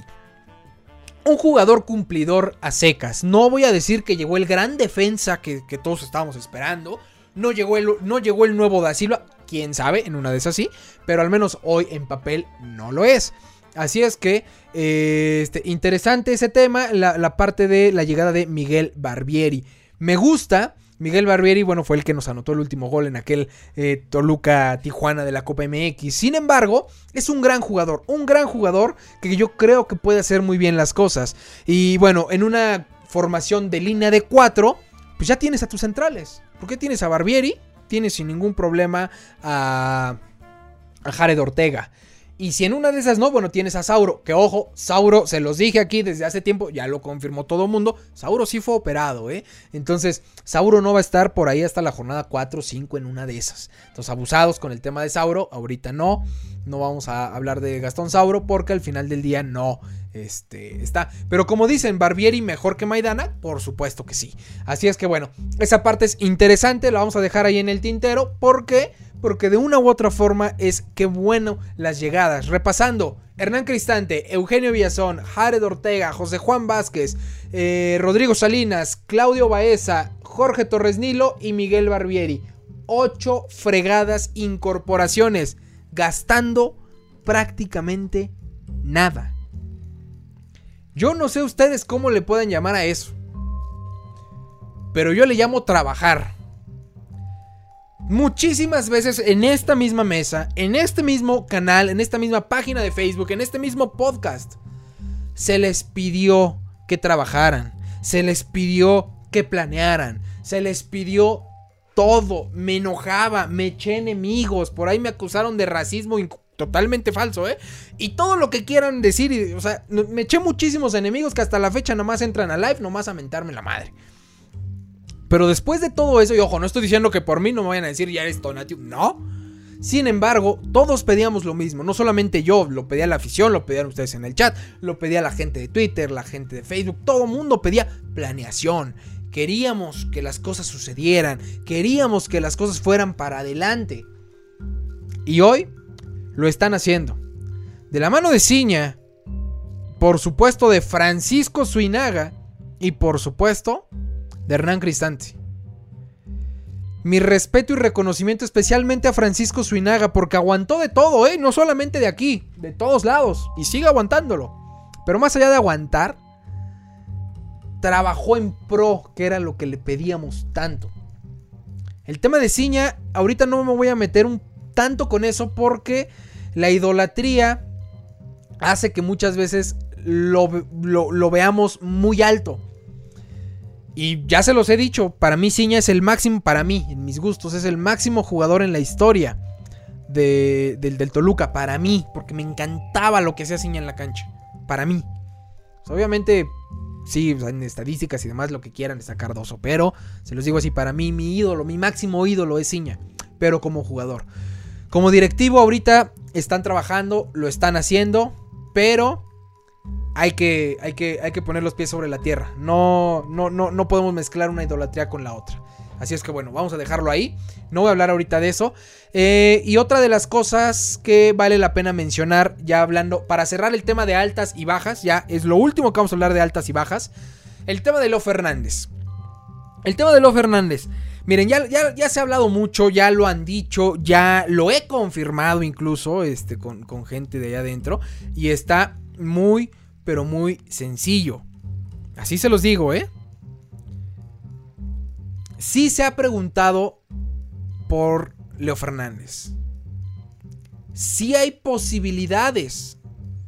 Un jugador cumplidor a secas. No voy a decir que llegó el gran defensa que, que todos estábamos esperando. No llegó, el, no llegó el nuevo Da Silva. Quién sabe, en una de esas sí. Pero al menos hoy en papel no lo es. Así es que, eh, este, interesante ese tema. La, la parte de la llegada de Miguel Barbieri. Me gusta. Miguel Barbieri, bueno, fue el que nos anotó el último gol en aquel eh, Toluca-Tijuana de la Copa M X. Sin embargo, es un gran jugador, un gran jugador que yo creo que puede hacer muy bien las cosas. Y bueno, en una formación de línea de cuatro, pues ya tienes a tus centrales. ¿Por qué tienes a Barbieri? Tienes sin ningún problema a, a Jared Ortega. Y si en una de esas no, bueno, tienes a Sauro. Que ojo, Sauro, se los dije aquí desde hace tiempo, ya lo confirmó todo el mundo. Sauro sí fue operado, ¿eh? Entonces, Sauro no va a estar por ahí hasta la jornada cuatro o cinco en una de esas. Entonces, abusados con el tema de Sauro. Ahorita no, no vamos a hablar de Gastón Sauro porque al final del día no este, está. Pero como dicen, Barbieri mejor que Maidana, por supuesto que sí. Así es que bueno, esa parte es interesante, la vamos a dejar ahí en el tintero porque... Porque de una u otra forma es que bueno las llegadas. Repasando, Hernán Cristante, Eugenio Villazón, Jared Ortega, José Juan Vázquez, eh, Rodrigo Salinas, Claudio Baeza, Jorge Torres Nilo y Miguel Barbieri. Ocho fregadas incorporaciones, gastando prácticamente nada. Yo no sé ustedes cómo le pueden llamar a eso, pero yo le llamo trabajar. Muchísimas veces en esta misma mesa, en este mismo canal, en esta misma página de Facebook, en este mismo podcast, se les pidió que trabajaran, se les pidió que planearan, se les pidió todo. Me enojaba, me eché enemigos, por ahí me acusaron de racismo inc- totalmente falso, ¿eh? Y todo lo que quieran decir, y, o sea, me eché muchísimos enemigos que hasta la fecha nomás entran a live, nomás a mentarme la madre. Pero después de todo eso, y ojo, no estoy diciendo que por mí no me vayan a decir ya eres Tonatiuh, no. Sin embargo, todos pedíamos lo mismo, no solamente yo, lo pedía la afición, lo pedían ustedes en el chat, lo pedía la gente de Twitter, la gente de Facebook, todo el mundo pedía planeación. Queríamos que las cosas sucedieran, queríamos que las cosas fueran para adelante. Y hoy lo están haciendo. De la mano de Ciña, por supuesto de Francisco Suinaga y por supuesto de Hernán Cristante. Mi respeto y reconocimiento especialmente a Francisco Suinaga porque aguantó de todo, ¿eh? No solamente de aquí, de todos lados. Y sigue aguantándolo. Pero más allá de aguantar, trabajó en pro, que era lo que le pedíamos tanto. El tema de Ciña, ahorita no me voy a meter un tanto con eso porque la idolatría hace que muchas veces lo, lo, lo veamos muy alto. Y ya se los he dicho, para mí Ciña es el máximo, para mí, en mis gustos, es el máximo jugador en la historia de, del, del Toluca, para mí, porque me encantaba lo que hacía Ciña en la cancha, para mí. Pues obviamente, sí, o sea, en estadísticas y demás, lo que quieran es sacar Cardoso, pero se los digo así, para mí, mi ídolo, mi máximo ídolo es Ciña, pero como jugador. Como directivo ahorita están trabajando, lo están haciendo, pero... Hay que, hay, que, hay que poner los pies sobre la tierra. No, no, no, no podemos mezclar una idolatría con la otra. Así es que bueno, vamos a dejarlo ahí. No voy a hablar ahorita de eso. Eh, y otra de las cosas que vale la pena mencionar, ya hablando, para cerrar el tema de altas y bajas, ya es lo último que vamos a hablar de altas y bajas. El tema de Leo Fernández. El tema de Leo Fernández. Miren, ya, ya, ya se ha hablado mucho, ya lo han dicho, ya lo he confirmado incluso este, con, con gente de allá adentro. Y está muy... pero muy sencillo. Así se los digo, ¿eh? Sí se ha preguntado por Leo Fernández. sí hay posibilidades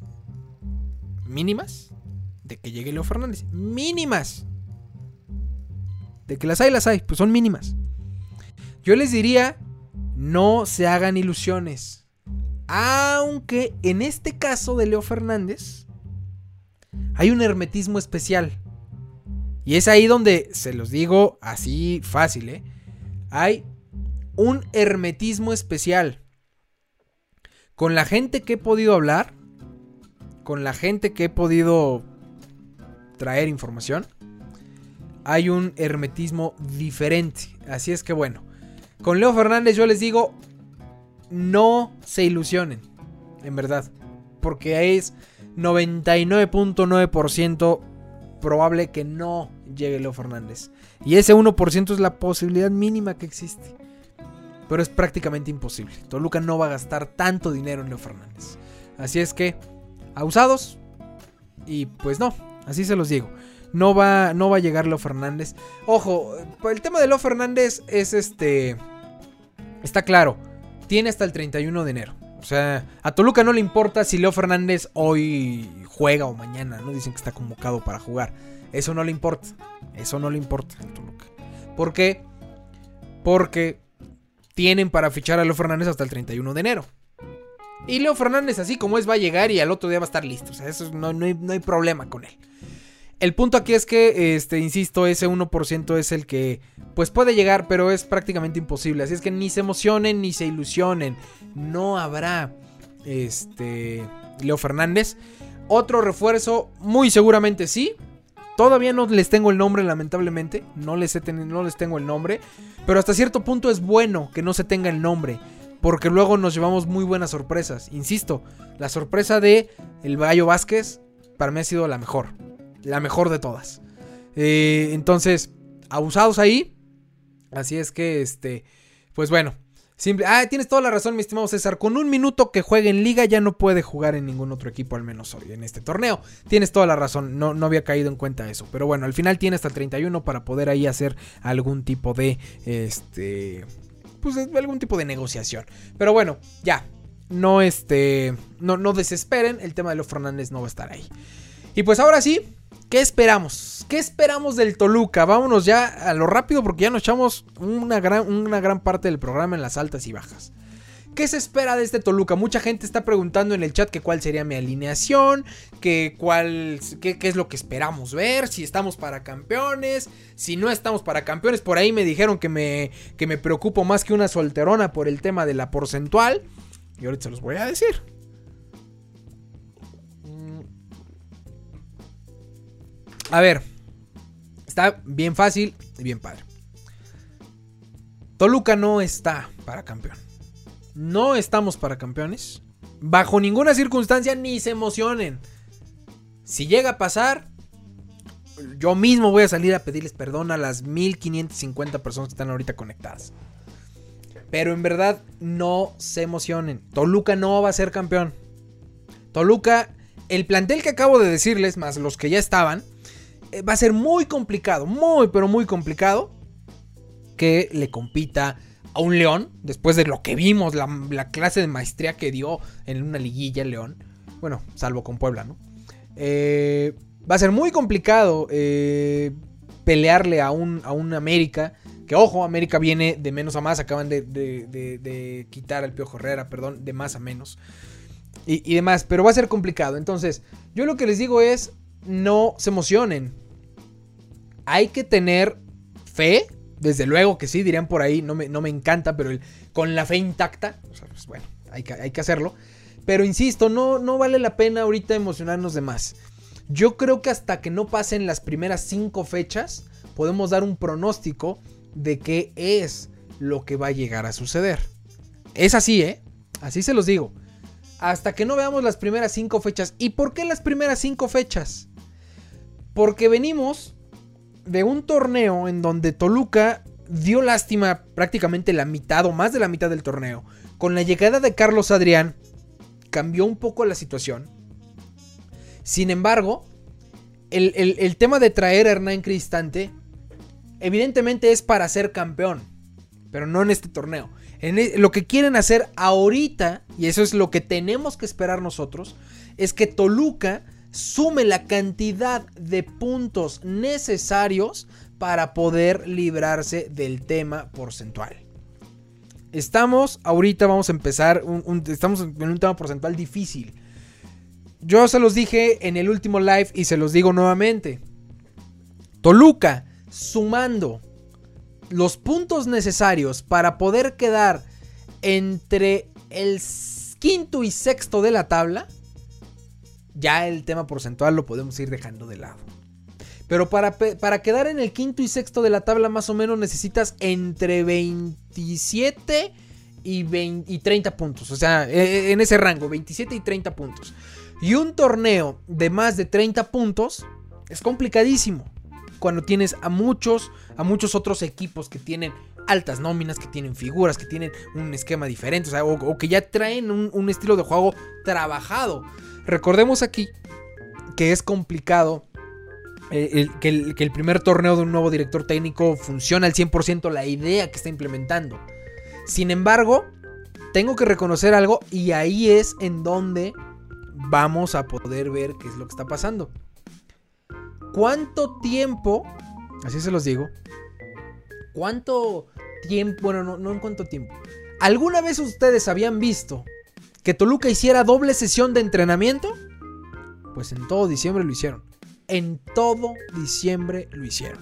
mínimas de que llegue Leo Fernández. Mínimas. De que las hay, las hay, pues son mínimas. Yo les diría, no se hagan ilusiones. Aunque en este caso de Leo Fernández hay un hermetismo especial. Y es ahí donde, se los digo así fácil, ¿eh? Hay un hermetismo especial. Con la gente que he podido hablar, con la gente que he podido traer información, hay un hermetismo diferente. Así es que bueno, con Leo Fernández yo les digo, no se ilusionen, en verdad, porque es noventa y nueve punto nueve por ciento probable que no llegue Leo Fernández. Y ese uno por ciento es la posibilidad mínima que existe. Pero es prácticamente imposible. Toluca no va a gastar tanto dinero en Leo Fernández. Así es que, abusados. Y pues no, así se los digo. No va, no va a llegar Leo Fernández. Ojo, el tema de Leo Fernández es este... Está claro. Tiene hasta el treinta y uno de enero. O sea, a Toluca no le importa si Leo Fernández hoy juega o mañana, ¿no? Dicen que está convocado para jugar. Eso no le importa. Eso no le importa a Toluca. ¿Por qué? Porque tienen para fichar a Leo Fernández hasta el treinta y uno de enero. Y Leo Fernández, así como es, va a llegar y al otro día va a estar listo. O sea, eso no, no, hay, no hay problema con él. El punto aquí es que, este, insisto, ese uno por ciento es el que pues puede llegar, pero es prácticamente imposible. Así es que ni se emocionen ni se ilusionen. No habrá este, Leo Fernández. Otro refuerzo, muy seguramente sí. Todavía no les tengo el nombre, lamentablemente. No les, he ten- no les tengo el nombre. Pero hasta cierto punto es bueno que no se tenga el nombre, porque luego nos llevamos muy buenas sorpresas. Insisto, la sorpresa de el Gallo Vázquez para mí ha sido la mejor. La mejor de todas. Eh, entonces, abusados ahí. Así es que, este, pues bueno. Simple. Ah, tienes toda la razón, mi estimado César. Con un minuto que juegue en liga ya no puede jugar en ningún otro equipo, al menos hoy, en este torneo. Tienes toda la razón, no, no había caído en cuenta eso. Pero bueno, al final tiene hasta el treinta y uno para poder ahí hacer algún tipo de, este, pues algún tipo de negociación. Pero bueno, ya. No, este, no, no desesperen, el tema de Leo Fernández no va a estar ahí. Y pues ahora sí, ¿qué esperamos? ¿Qué esperamos del Toluca? Vámonos ya a lo rápido porque ya nos echamos una gran, una gran parte del programa en las altas y bajas. ¿Qué se espera de este Toluca? Mucha gente está preguntando en el chat que cuál sería mi alineación, que cuál, qué, qué es lo que esperamos ver, si estamos para campeones, si no estamos para campeones. Por ahí me dijeron que me, que me preocupo más que una solterona por el tema de la porcentual. Y ahorita se los voy a decir. A ver, está bien fácil y bien padre. Toluca no está para campeón. No estamos para campeones. Bajo ninguna circunstancia, ni se emocionen. Si llega a pasar, yo mismo voy a salir a pedirles perdón a las mil quinientas cincuenta personas que están ahorita conectadas. Pero en verdad, no se emocionen. Toluca no va a ser campeón. Toluca, el plantel que acabo de decirles, más los que ya estaban, va a ser muy complicado, muy pero muy complicado que le compita a un León, después de lo que vimos, la, la clase de maestría que dio en una liguilla el León, bueno, salvo con Puebla, ¿no? Eh, va a ser muy complicado eh, pelearle a un, a un América, que ojo, América viene de menos a más, acaban de, de, de, de quitar al Piojo Herrera, perdón, de más a menos, y, y demás, pero va a ser complicado. Entonces, yo lo que les digo es, no se emocionen. Hay que tener fe. Desde luego que sí, dirían por ahí. No me, no me encanta, pero el, con la fe intacta. O sea, pues bueno, hay que, hay que hacerlo. Pero insisto, no, no vale la pena ahorita emocionarnos de más. Yo creo que hasta que no pasen las primeras cinco fechas, podemos dar un pronóstico de qué es lo que va a llegar a suceder. Es así, ¿eh? Así se los digo. Hasta que no veamos las primeras cinco fechas. ¿Y por qué las primeras cinco fechas? Porque venimos de un torneo en donde Toluca dio lástima prácticamente la mitad o más de la mitad del torneo. Con la llegada de Carlos Adrián cambió un poco la situación. Sin embargo, el, el, el tema de traer a Hernán Cristante evidentemente es para ser campeón, pero no en este torneo. En el, lo que quieren hacer ahorita, y eso es lo que tenemos que esperar nosotros, es que Toluca sume la cantidad de puntos necesarios para poder librarse del tema porcentual. Estamos, ahorita vamos a empezar, un, un, estamos en un tema porcentual difícil. Yo se los dije en el último live y se los digo nuevamente. Toluca, sumando los puntos necesarios para poder quedar entre el quinto y sexto de la tabla, ya el tema porcentual lo podemos ir dejando de lado. Pero para, para quedar en el quinto y sexto de la tabla más o menos necesitas entre veintisiete y, veinte, y treinta puntos. O sea, en ese rango, veintisiete y treinta puntos. Y un torneo de más de treinta puntos es complicadísimo. Cuando tienes a muchos, a muchos otros equipos que tienen altas nóminas, que tienen figuras, que tienen un esquema diferente, o sea, o, o que ya traen un, un estilo de juego trabajado. Recordemos aquí que es complicado eh, el, que, el, que el primer torneo de un nuevo director técnico funcione al cien por ciento la idea que está implementando. Sin embargo, tengo que reconocer algo y ahí es en donde vamos a poder ver qué es lo que está pasando. ¿Cuánto tiempo? Así se los digo. ¿Cuánto tiempo? Bueno, no, no en cuánto tiempo. ¿Alguna vez ustedes habían visto que Toluca hiciera doble sesión de entrenamiento? Pues en todo diciembre lo hicieron. En todo diciembre lo hicieron.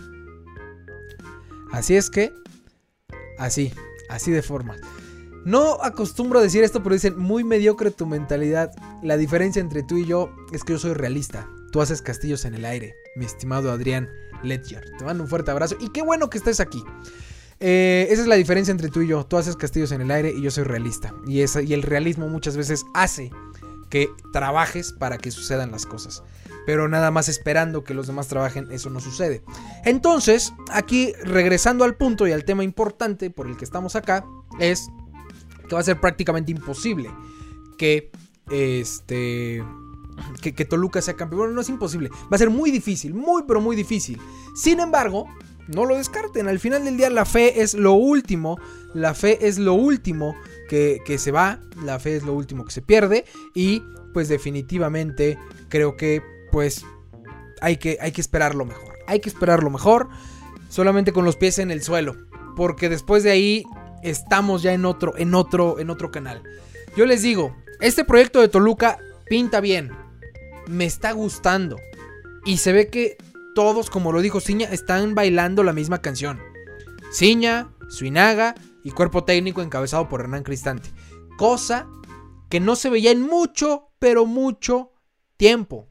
Así es que, así, así de forma. No acostumbro a decir esto, pero dicen, muy mediocre tu mentalidad. La diferencia entre tú y yo es que yo soy realista. Tú haces castillos en el aire, mi estimado Adrián Ledger. Te mando un fuerte abrazo y qué bueno que estés aquí. Eh, esa es la diferencia entre tú y yo. Tú haces castillos en el aire y yo soy realista. Y, esa, y el realismo muchas veces hace que trabajes para que sucedan las cosas. Pero nada más esperando que los demás trabajen, eso no sucede. Entonces, aquí regresando al punto y al tema importante por el que estamos acá, es que va a ser prácticamente imposible que este... Que, que Toluca sea campeón. Bueno, no es imposible. Va a ser muy difícil. Muy, pero muy difícil. Sin embargo, no lo descarten. Al final del día la fe es lo último. La fe es lo último que, que se va. La fe es lo último que se pierde. Y pues definitivamente creo que pues hay que, hay que esperar lo mejor. Hay que esperar lo mejor. Solamente con los pies en el suelo. Porque después de ahí estamos ya en otro, en otro, en otro canal. Yo les digo, este proyecto de Toluca pinta bien. Me está gustando. Y se ve que todos, como lo dijo Ciña, están bailando la misma canción. Ciña, Suinaga y cuerpo técnico encabezado por Hernán Cristante. Cosa que no se veía en mucho, pero mucho tiempo.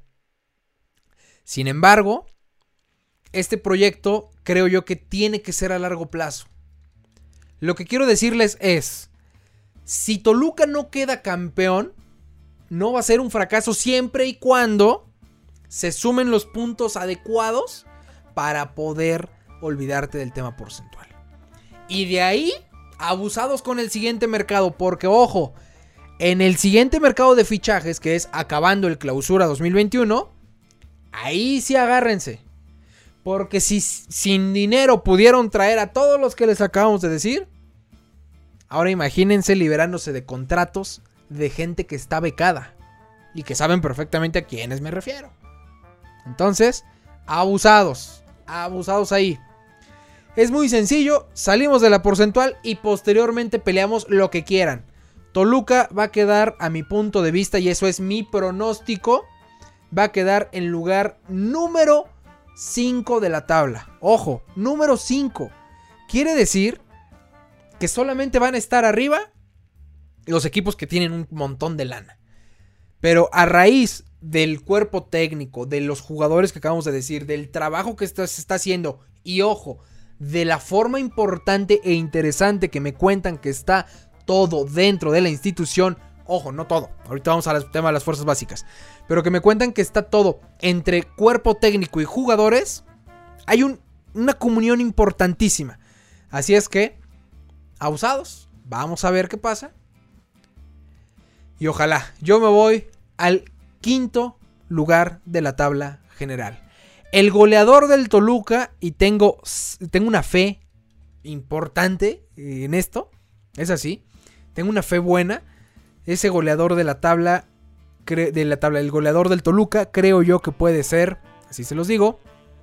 Sin embargo, este proyecto creo yo que tiene que ser a largo plazo. Lo que quiero decirles es, si Toluca no queda campeón, no va a ser un fracaso siempre y cuando se sumen los puntos adecuados para poder olvidarte del tema porcentual. Y de ahí, abusados con el siguiente mercado, porque ojo, en el siguiente mercado de fichajes, que es acabando el clausura dos mil veintiuno, ahí sí agárrense. Porque si sin dinero pudieron traer a todos los que les acabamos de decir, ahora imagínense liberándose de contratos de gente que está becada y que saben perfectamente a quiénes me refiero. Entonces, abusados, abusados ahí. Es muy sencillo, salimos de la porcentual y posteriormente peleamos lo que quieran. Toluca va a quedar, a mi punto de vista, y eso es mi pronóstico, va a quedar en lugar número cinco de la tabla. Ojo, número cinco. Quiere decir que solamente van a estar arriba los equipos que tienen un montón de lana. Pero a raíz del cuerpo técnico, de los jugadores que acabamos de decir, del trabajo que está, se está haciendo, y ojo, de la forma importante e interesante que me cuentan que está todo dentro de la institución, ojo, no todo, ahorita vamos al tema de las fuerzas básicas, pero que me cuentan que está todo entre cuerpo técnico y jugadores, hay un, una comunión importantísima. Así es que, abusados, vamos a ver qué pasa. Y ojalá, yo me voy al quinto lugar de la tabla general. El goleador del Toluca, y tengo, tengo una fe importante en esto, Es así. Tengo una fe buena. Ese goleador de la tabla, cre- de la tabla, el goleador del Toluca, creo yo que puede ser, así se los digo,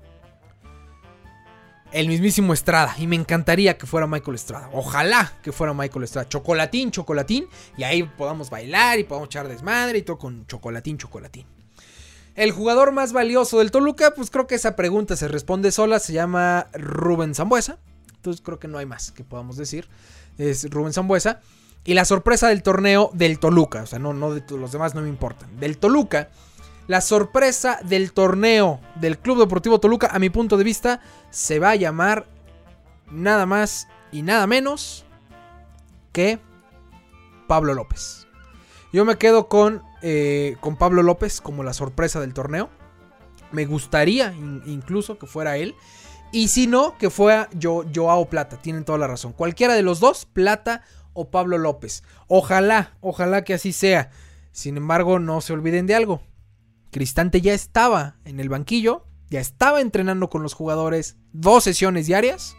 el mismísimo Estrada. Y me encantaría que fuera Michael Estrada. Ojalá que fuera Michael Estrada. Chocolatín, chocolatín. Y ahí podamos bailar y podamos echar desmadre y todo con chocolatín, chocolatín. El jugador más valioso del Toluca, pues creo que esa pregunta se responde sola. Se llama Rubén Sambueza. Entonces creo que no hay más que podamos decir. Es Rubén Sambueza. Y la sorpresa del torneo del Toluca. O sea, no, no de los demás no me importan. Del Toluca. La sorpresa del torneo del Club Deportivo Toluca, a mi punto de vista, se va a llamar nada más y nada menos que Pablo López. Yo me quedo con, eh, con Pablo López como la sorpresa del torneo. Me gustaría in- incluso que fuera él. Y si no, que fuera Yo- Joao Plata. Tienen toda la razón. Cualquiera de los dos, Plata o Pablo López. Ojalá, ojalá que así sea. Sin embargo, no se olviden de algo. Cristante ya estaba en el banquillo, ya estaba entrenando con los jugadores dos sesiones diarias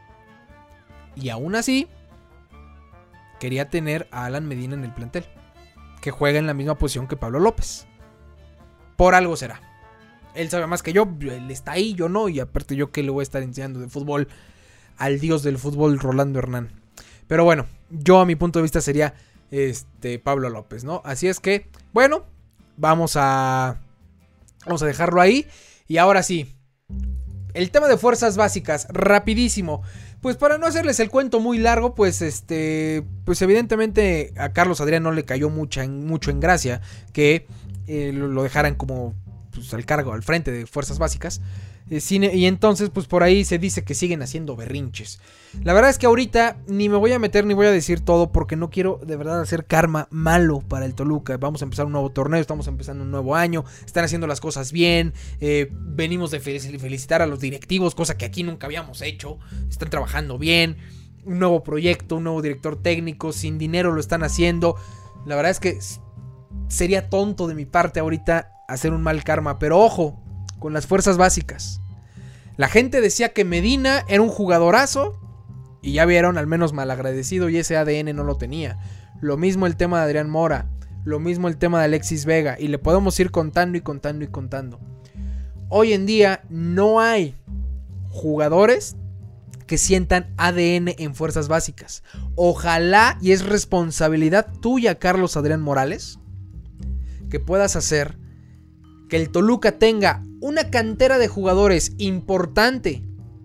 y aún así quería tener a Alan Medina en el plantel, que juega en la misma posición que Pablo López. Por algo será. Él sabe más que yo, él está ahí, yo no, y aparte yo que le voy a estar enseñando de fútbol al dios del fútbol, Rolando Hernán. Pero bueno, yo a mi punto de vista sería este Pablo López, ¿no? Así es que, bueno, vamos a Vamos a dejarlo ahí. Y ahora sí, el tema de fuerzas básicas, rapidísimo. Pues para no hacerles el cuento muy largo, pues este, pues evidentemente a Carlos Adrián no le cayó mucha, mucho en gracia que eh, lo, lo dejaran como pues, al cargo, al frente de fuerzas básicas. Eh, cine, y entonces pues por ahí se dice que siguen haciendo berrinches. La verdad es que ahorita ni me voy a meter ni voy a decir todo porque no quiero de verdad hacer karma malo para el Toluca. Vamos a empezar un nuevo torneo, estamos empezando un nuevo año, están haciendo las cosas bien, eh, venimos de felicitar a los directivos, cosa que aquí nunca habíamos hecho, están trabajando bien, un nuevo proyecto, un nuevo director técnico, sin dinero lo están haciendo. La verdad es que sería tonto de mi parte ahorita hacer un mal karma, pero ojo con las fuerzas básicas. La gente decía que Medina era un jugadorazo y ya vieron, al menos malagradecido, y ese A D N no lo tenía. Lo mismo el tema de Adrián Mora, lo mismo el tema de Alexis Vega, y le podemos ir contando y contando y contando. Hoy en día no hay jugadores que sientan A D N en fuerzas básicas. Ojalá, y es responsabilidad tuya, Carlos Adrián Morales, que puedas hacer que el Toluca tenga una cantera de jugadores importante,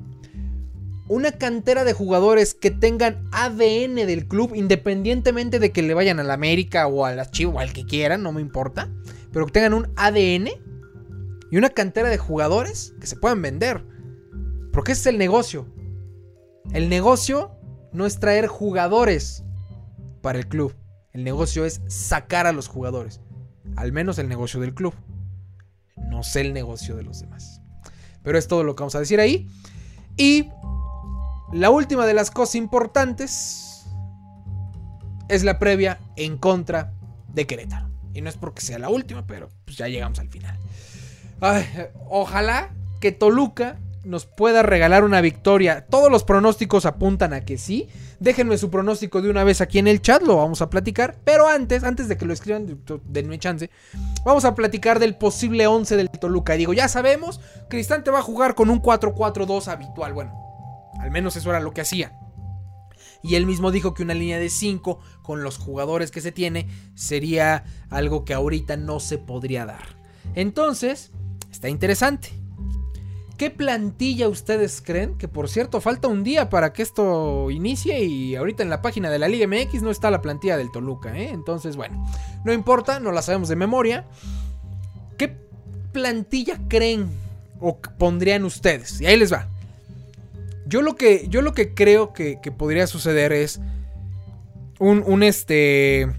una cantera de jugadores que tengan A D N del club, independientemente de que le vayan a la América o a las Chivas o al que quieran, no me importa, pero que tengan un A D N y una cantera de jugadores que se puedan vender, porque ese es el negocio. El negocio no es traer jugadores para el club, el negocio es sacar a los jugadores, al menos el negocio del club. No sé el negocio de los demás. Pero es todo lo que vamos a decir ahí. Y la última de las cosas importantes es la previa en contra de Querétaro. Y no es porque sea la última, pero pues ya llegamos al final. Ay, ojalá que Toluca nos pueda regalar una victoria. Todos los pronósticos apuntan a que sí. Déjenme su pronóstico de una vez aquí en el chat, lo vamos a platicar. Pero antes, antes de que lo escriban, denme chance, vamos a platicar del posible once del Toluca. Y digo, ya sabemos, Cristante va a jugar con un cuatro cuatro dos habitual. Bueno, al menos eso era lo que hacía. Y él mismo dijo que una línea de cinco con los jugadores que se tiene sería algo que ahorita no se podría dar. Entonces, está interesante. ¿Qué plantilla ustedes creen? Que por cierto falta un día para que esto inicie y ahorita en la página de la Liga M X no está la plantilla del Toluca, ¿eh? Entonces, bueno, no importa, no la sabemos de memoria. ¿Qué plantilla creen o pondrían ustedes? Y ahí les va. Yo lo que, yo lo que creo que, que podría suceder es un, un este...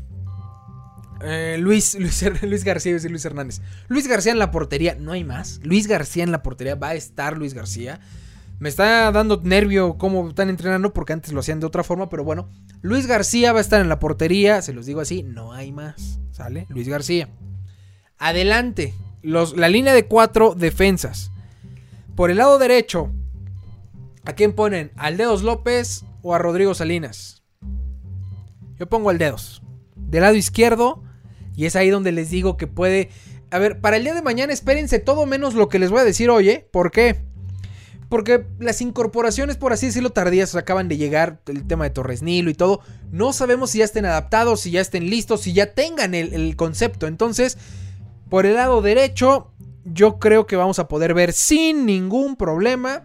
Eh, Luis, Luis, Luis García y Luis Hernández. Luis García en la portería, no hay más. Luis García en la portería, va a estar Luis García. Me está dando nervio cómo están entrenando porque antes lo hacían de otra forma, pero bueno. Luis García va a estar en la portería, se los digo así, no hay más. ¿Sale? Luis García. Adelante, los, la línea de cuatro defensas. Por el lado derecho, ¿a quién ponen? ¿Al Dedos López o a Rodrigo Salinas? Yo pongo al dedos. Del lado izquierdo. Y es ahí donde les digo que puede... A ver, para el día de mañana espérense todo menos lo que les voy a decir hoy, ¿eh? ¿Por qué? Porque las incorporaciones, por así decirlo, tardías acaban de llegar. El tema de Torres Nilo y todo. No sabemos si ya estén adaptados, si ya estén listos, si ya tengan el, el concepto. Entonces, por el lado derecho, yo creo que vamos a poder ver sin ningún problema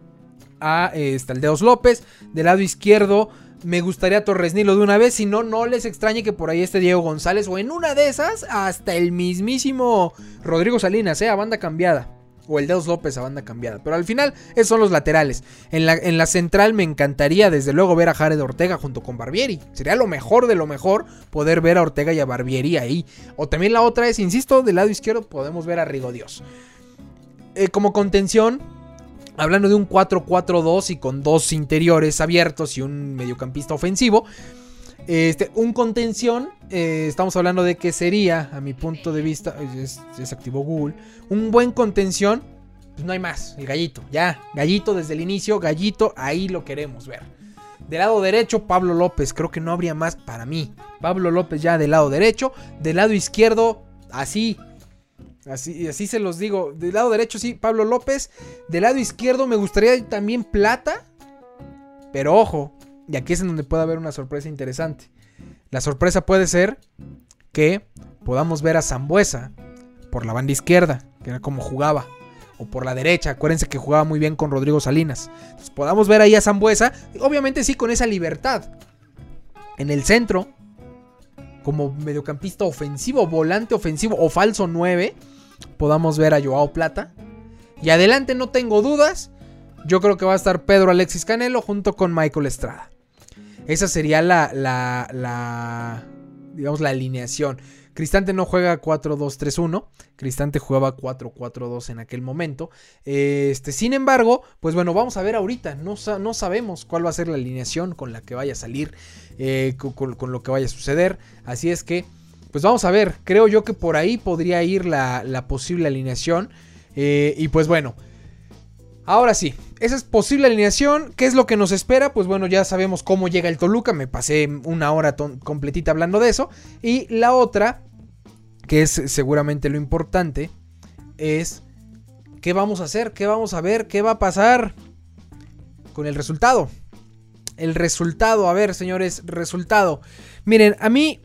a eh, Dedos López. Del lado izquierdo me gustaría Torres Nilo de una vez. Si no, no les extrañe que por ahí esté Diego González. O en una de esas, hasta el mismísimo Rodrigo Salinas, ¿eh? A banda cambiada. O el Dedos López a banda cambiada. Pero al final, esos son los laterales. En la, en la central me encantaría desde luego ver a Jared Ortega junto con Barbieri. Sería lo mejor de lo mejor poder ver a Ortega y a Barbieri ahí. O también la otra es, insisto, del lado izquierdo podemos ver a Rigo Dios. Eh, como contención, hablando de un cuatro cuatro dos y con dos interiores abiertos y un mediocampista ofensivo. Este, un contención, eh, estamos hablando de que sería, a mi punto de vista, ya se activó Google, un buen contención, pues no hay más, el Gallito, ya, Gallito desde el inicio, Gallito, ahí lo queremos ver. Del lado derecho, Pablo López, creo que no habría más para mí, Pablo López ya del lado derecho, del lado izquierdo, así, así, así se los digo, del lado derecho sí, Pablo López, del lado izquierdo me gustaría también Plata, pero ojo, y aquí es en donde puede haber una sorpresa interesante. La sorpresa puede ser que podamos ver a Sambueza por la banda izquierda, que era como jugaba, o por la derecha. Acuérdense que jugaba muy bien con Rodrigo Salinas. Entonces podamos ver ahí a Sambueza, obviamente sí con esa libertad. En el centro, como mediocampista ofensivo, volante ofensivo o falso nueve, podamos ver a Joao Plata. Y adelante no tengo dudas, yo creo que va a estar Pedro Alexis Canelo junto con Michael Estrada. Esa sería la, la, la, digamos, la alineación. Cristante no juega cuatro dos tres uno. Cristante jugaba cuatro cuatro dos en aquel momento. Este, sin embargo, pues bueno, vamos a ver ahorita. No, no sabemos cuál va a ser la alineación con la que vaya a salir, eh, con, con lo que vaya a suceder. Así es que, pues vamos a ver. Creo yo que por ahí podría ir la, la posible alineación. Eh, y pues bueno, ahora sí, esa es posible alineación. ¿Qué es lo que nos espera? Pues bueno, ya sabemos cómo llega el Toluca. Me pasé una hora completita hablando de eso. Y la otra, que es seguramente lo importante, es ¿qué vamos a hacer? ¿Qué vamos a ver? ¿Qué va a pasar con el resultado? El resultado, a ver, señores, resultado. Miren, a mí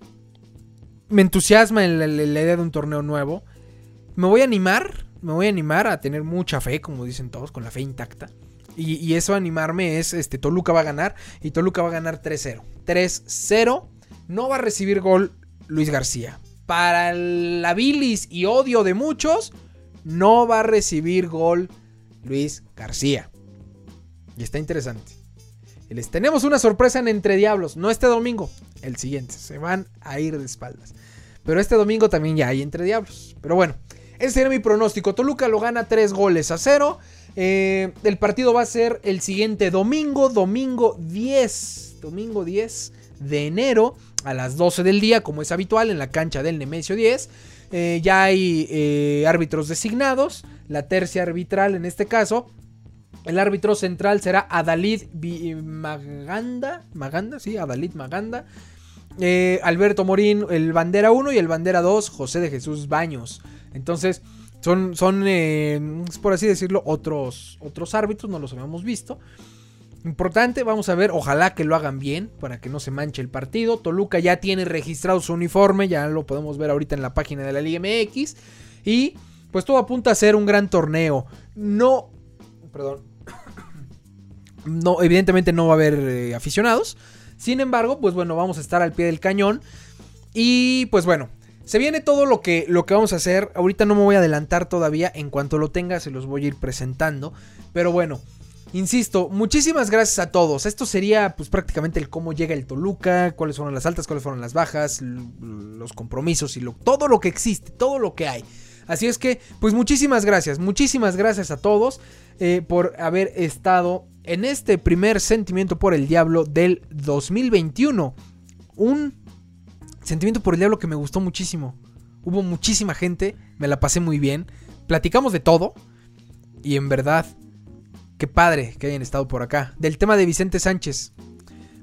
me entusiasma la, la, la idea de un torneo nuevo. Me voy a animar. Me voy a animar a tener mucha fe, como dicen todos, con la fe intacta. Y, y eso animarme es, este, Toluca va a ganar. Y Toluca va a ganar tres cero. tres cero. No va a recibir gol Luis García. Para la bilis y odio de muchos, no va a recibir gol Luis García. Y está interesante. Les tenemos una sorpresa en Entre Diablos. No este domingo, el siguiente. Se van a ir de espaldas. Pero este domingo también ya hay Entre Diablos. Pero bueno, ese sería mi pronóstico. Toluca lo gana tres goles a cero. Eh, el partido va a ser el siguiente domingo. Domingo diez. Domingo diez de enero a las doce del día, como es habitual, en la cancha del Nemesio diez. Eh, ya hay eh, árbitros designados. La tercia arbitral en este caso. El árbitro central será Adalid Maganda. Maganda, sí, Adalid Maganda. Eh, Alberto Morín, el bandera uno, y el bandera dos, José de Jesús Baños. Entonces, son, son eh, por así decirlo, otros, otros árbitros, no los habíamos visto. Importante, vamos a ver, ojalá que lo hagan bien, para que no se manche el partido. Toluca ya tiene registrado su uniforme, ya lo podemos ver ahorita en la página de la Liga M X. Y pues todo apunta a ser un gran torneo. No, perdón, no, evidentemente no va a haber eh, aficionados. Sin embargo, pues bueno, vamos a estar al pie del cañón. Y pues bueno, se viene todo lo que, lo que vamos a hacer. Ahorita no me voy a adelantar todavía. En cuanto lo tenga se los voy a ir presentando. Pero bueno, insisto, muchísimas gracias a todos. Esto sería pues prácticamente el cómo llega el Toluca, cuáles fueron las altas, cuáles fueron las bajas, los compromisos y lo, todo lo que existe, todo lo que hay. Así es que, pues muchísimas gracias, muchísimas gracias a todos eh, por haber estado en este primer Sentimiento por el Diablo del dos mil veintiuno. Un Sentimiento por el Diablo que me gustó muchísimo. Hubo muchísima gente, me la pasé muy bien. Platicamos de todo. Y en verdad, qué padre que hayan estado por acá. Del tema de Vicente Sánchez.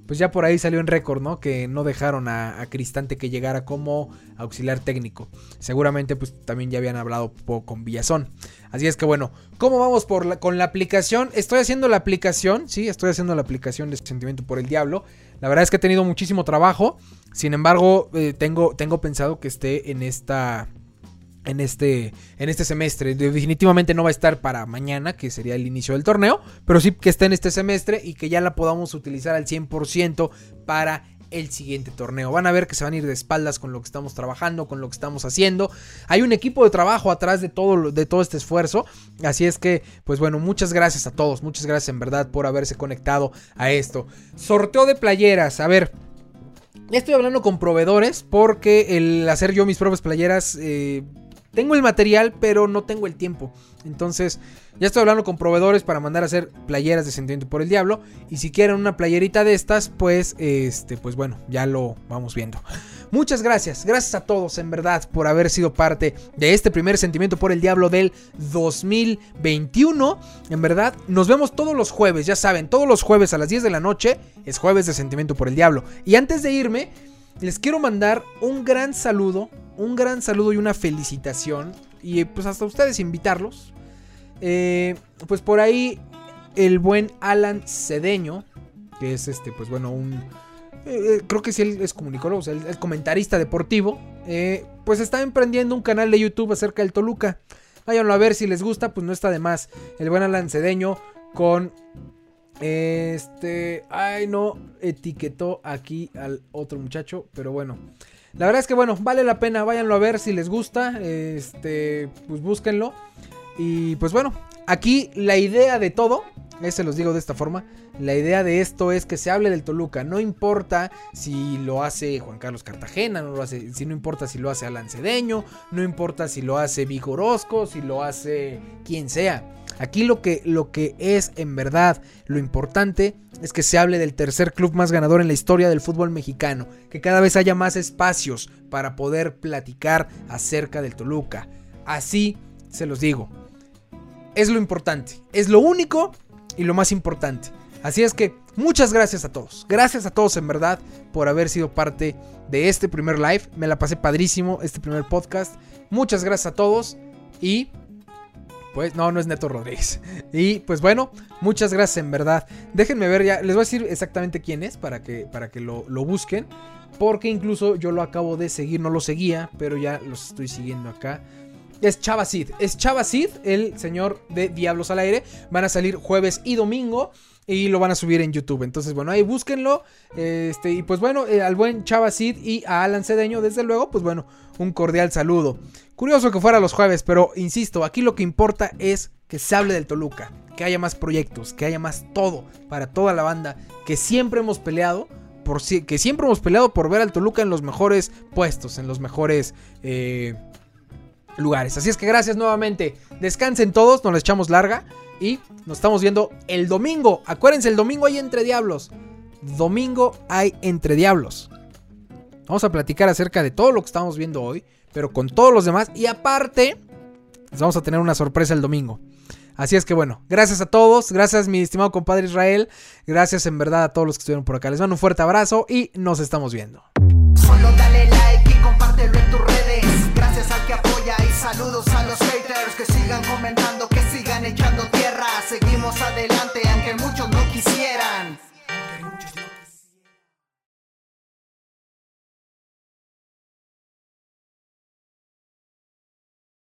pues ya por ahí salió en récord, ¿no? Que no dejaron a, a Cristante que llegara como auxiliar técnico. Seguramente pues también ya habían hablado con Villazón. Así es que bueno, ¿cómo vamos por la, con la aplicación? Estoy haciendo la aplicación, sí, estoy haciendo la aplicación de Sentimiento por el Diablo. La verdad es que he tenido muchísimo trabajo. Sin embargo, eh, tengo, tengo pensado que esté en esta... En este, en este semestre. Definitivamente no va a estar para mañana, que sería el inicio del torneo, pero sí que esté en este semestre y que ya la podamos utilizar al cien por ciento para el siguiente torneo. Van a ver que se van a ir de espaldas con lo que estamos trabajando, con lo que estamos haciendo. Hay un equipo de trabajo atrás de todo, de todo este esfuerzo. Así es que, pues bueno, muchas gracias a todos. Muchas gracias en verdad por haberse conectado a esto. Sorteo de playeras. A ver, estoy hablando con proveedores porque el hacer yo mis propias playeras... Eh, Tengo el material, pero no tengo el tiempo. Entonces, ya estoy hablando con proveedores para mandar a hacer playeras de Sentimiento por el Diablo. Y si quieren una playerita de estas, pues, este, pues bueno, ya lo vamos viendo. Muchas gracias, gracias a todos, en verdad, por haber sido parte de este primer Sentimiento por el Diablo del dos mil veintiuno. En verdad, nos vemos todos los jueves, ya saben, todos los jueves a las diez de la noche es jueves de Sentimiento por el Diablo. Y antes de irme, les quiero mandar un gran saludo. Un gran saludo y una felicitación. Y pues hasta ustedes invitarlos. Eh, pues por ahí el buen Alan Cedeño, que es este, pues bueno, un... Eh, creo que sí, él es comunicólogo, o sea, el, el comentarista deportivo. Eh, pues está emprendiendo un canal de YouTube acerca del Toluca. Váyanlo a ver si les gusta, pues no está de más. El buen Alan Cedeño con... Este... Ay, no etiquetó aquí al otro muchacho, pero bueno... La verdad es que bueno, vale la pena, váyanlo a ver si les gusta, este, pues búsquenlo. Y pues bueno, aquí la idea de todo, se los digo de esta forma, la idea de esto es que se hable del Toluca. No importa si lo hace Juan Carlos Cartagena, no lo hace, si no importa si lo hace Alan Cedeño, no importa si lo hace Vic Orozco, si lo hace quien sea. Aquí lo que, lo que es en verdad lo importante es que se hable del tercer club más ganador en la historia del fútbol mexicano. Que cada vez haya más espacios para poder platicar acerca del Toluca. Así se los digo. Es lo importante, es lo único y lo más importante. Así es que muchas gracias a todos. Gracias a todos en verdad por haber sido parte de este primer live. Me la pasé padrísimo este primer podcast. Muchas gracias a todos y... Pues no, no es Neto Rodríguez. Y pues bueno, muchas gracias en verdad. Déjenme ver ya, les voy a decir exactamente quién es para que, para que lo, lo busquen. Porque incluso yo lo acabo de seguir, no lo seguía, pero ya los estoy siguiendo acá. Es Chava Cid, es Chava Cid, el señor de Diablos al Aire. Van a salir jueves y domingo y lo van a subir en YouTube. Entonces bueno, ahí búsquenlo. Este, y pues bueno, eh, al buen Chava Cid y a Alan Cedeño, desde luego, pues bueno, un cordial saludo. Curioso que fuera los jueves, pero insisto, aquí lo que importa es que se hable del Toluca, que haya más proyectos, que haya más todo para toda la banda, que siempre hemos peleado, por, que siempre hemos peleado por ver al Toluca en los mejores puestos, en los mejores eh, lugares. Así es que gracias nuevamente, descansen todos, nos la echamos larga y nos estamos viendo el domingo. Acuérdense, el domingo hay Entre Diablos, domingo hay Entre Diablos. Vamos a platicar acerca de todo lo que estamos viendo hoy, pero con todos los demás. Y aparte, les vamos a tener una sorpresa el domingo. Así es que bueno, gracias a todos. Gracias mi estimado compadre Israel. Gracias en verdad a todos los que estuvieron por acá. Les mando un fuerte abrazo y nos estamos viendo. Solo dale like y compártelo en tus redes. Gracias al que apoya y saludos a los haters. Que sigan comentando, que sigan echando tierra. Seguimos adelante aunque muchos no quisieran.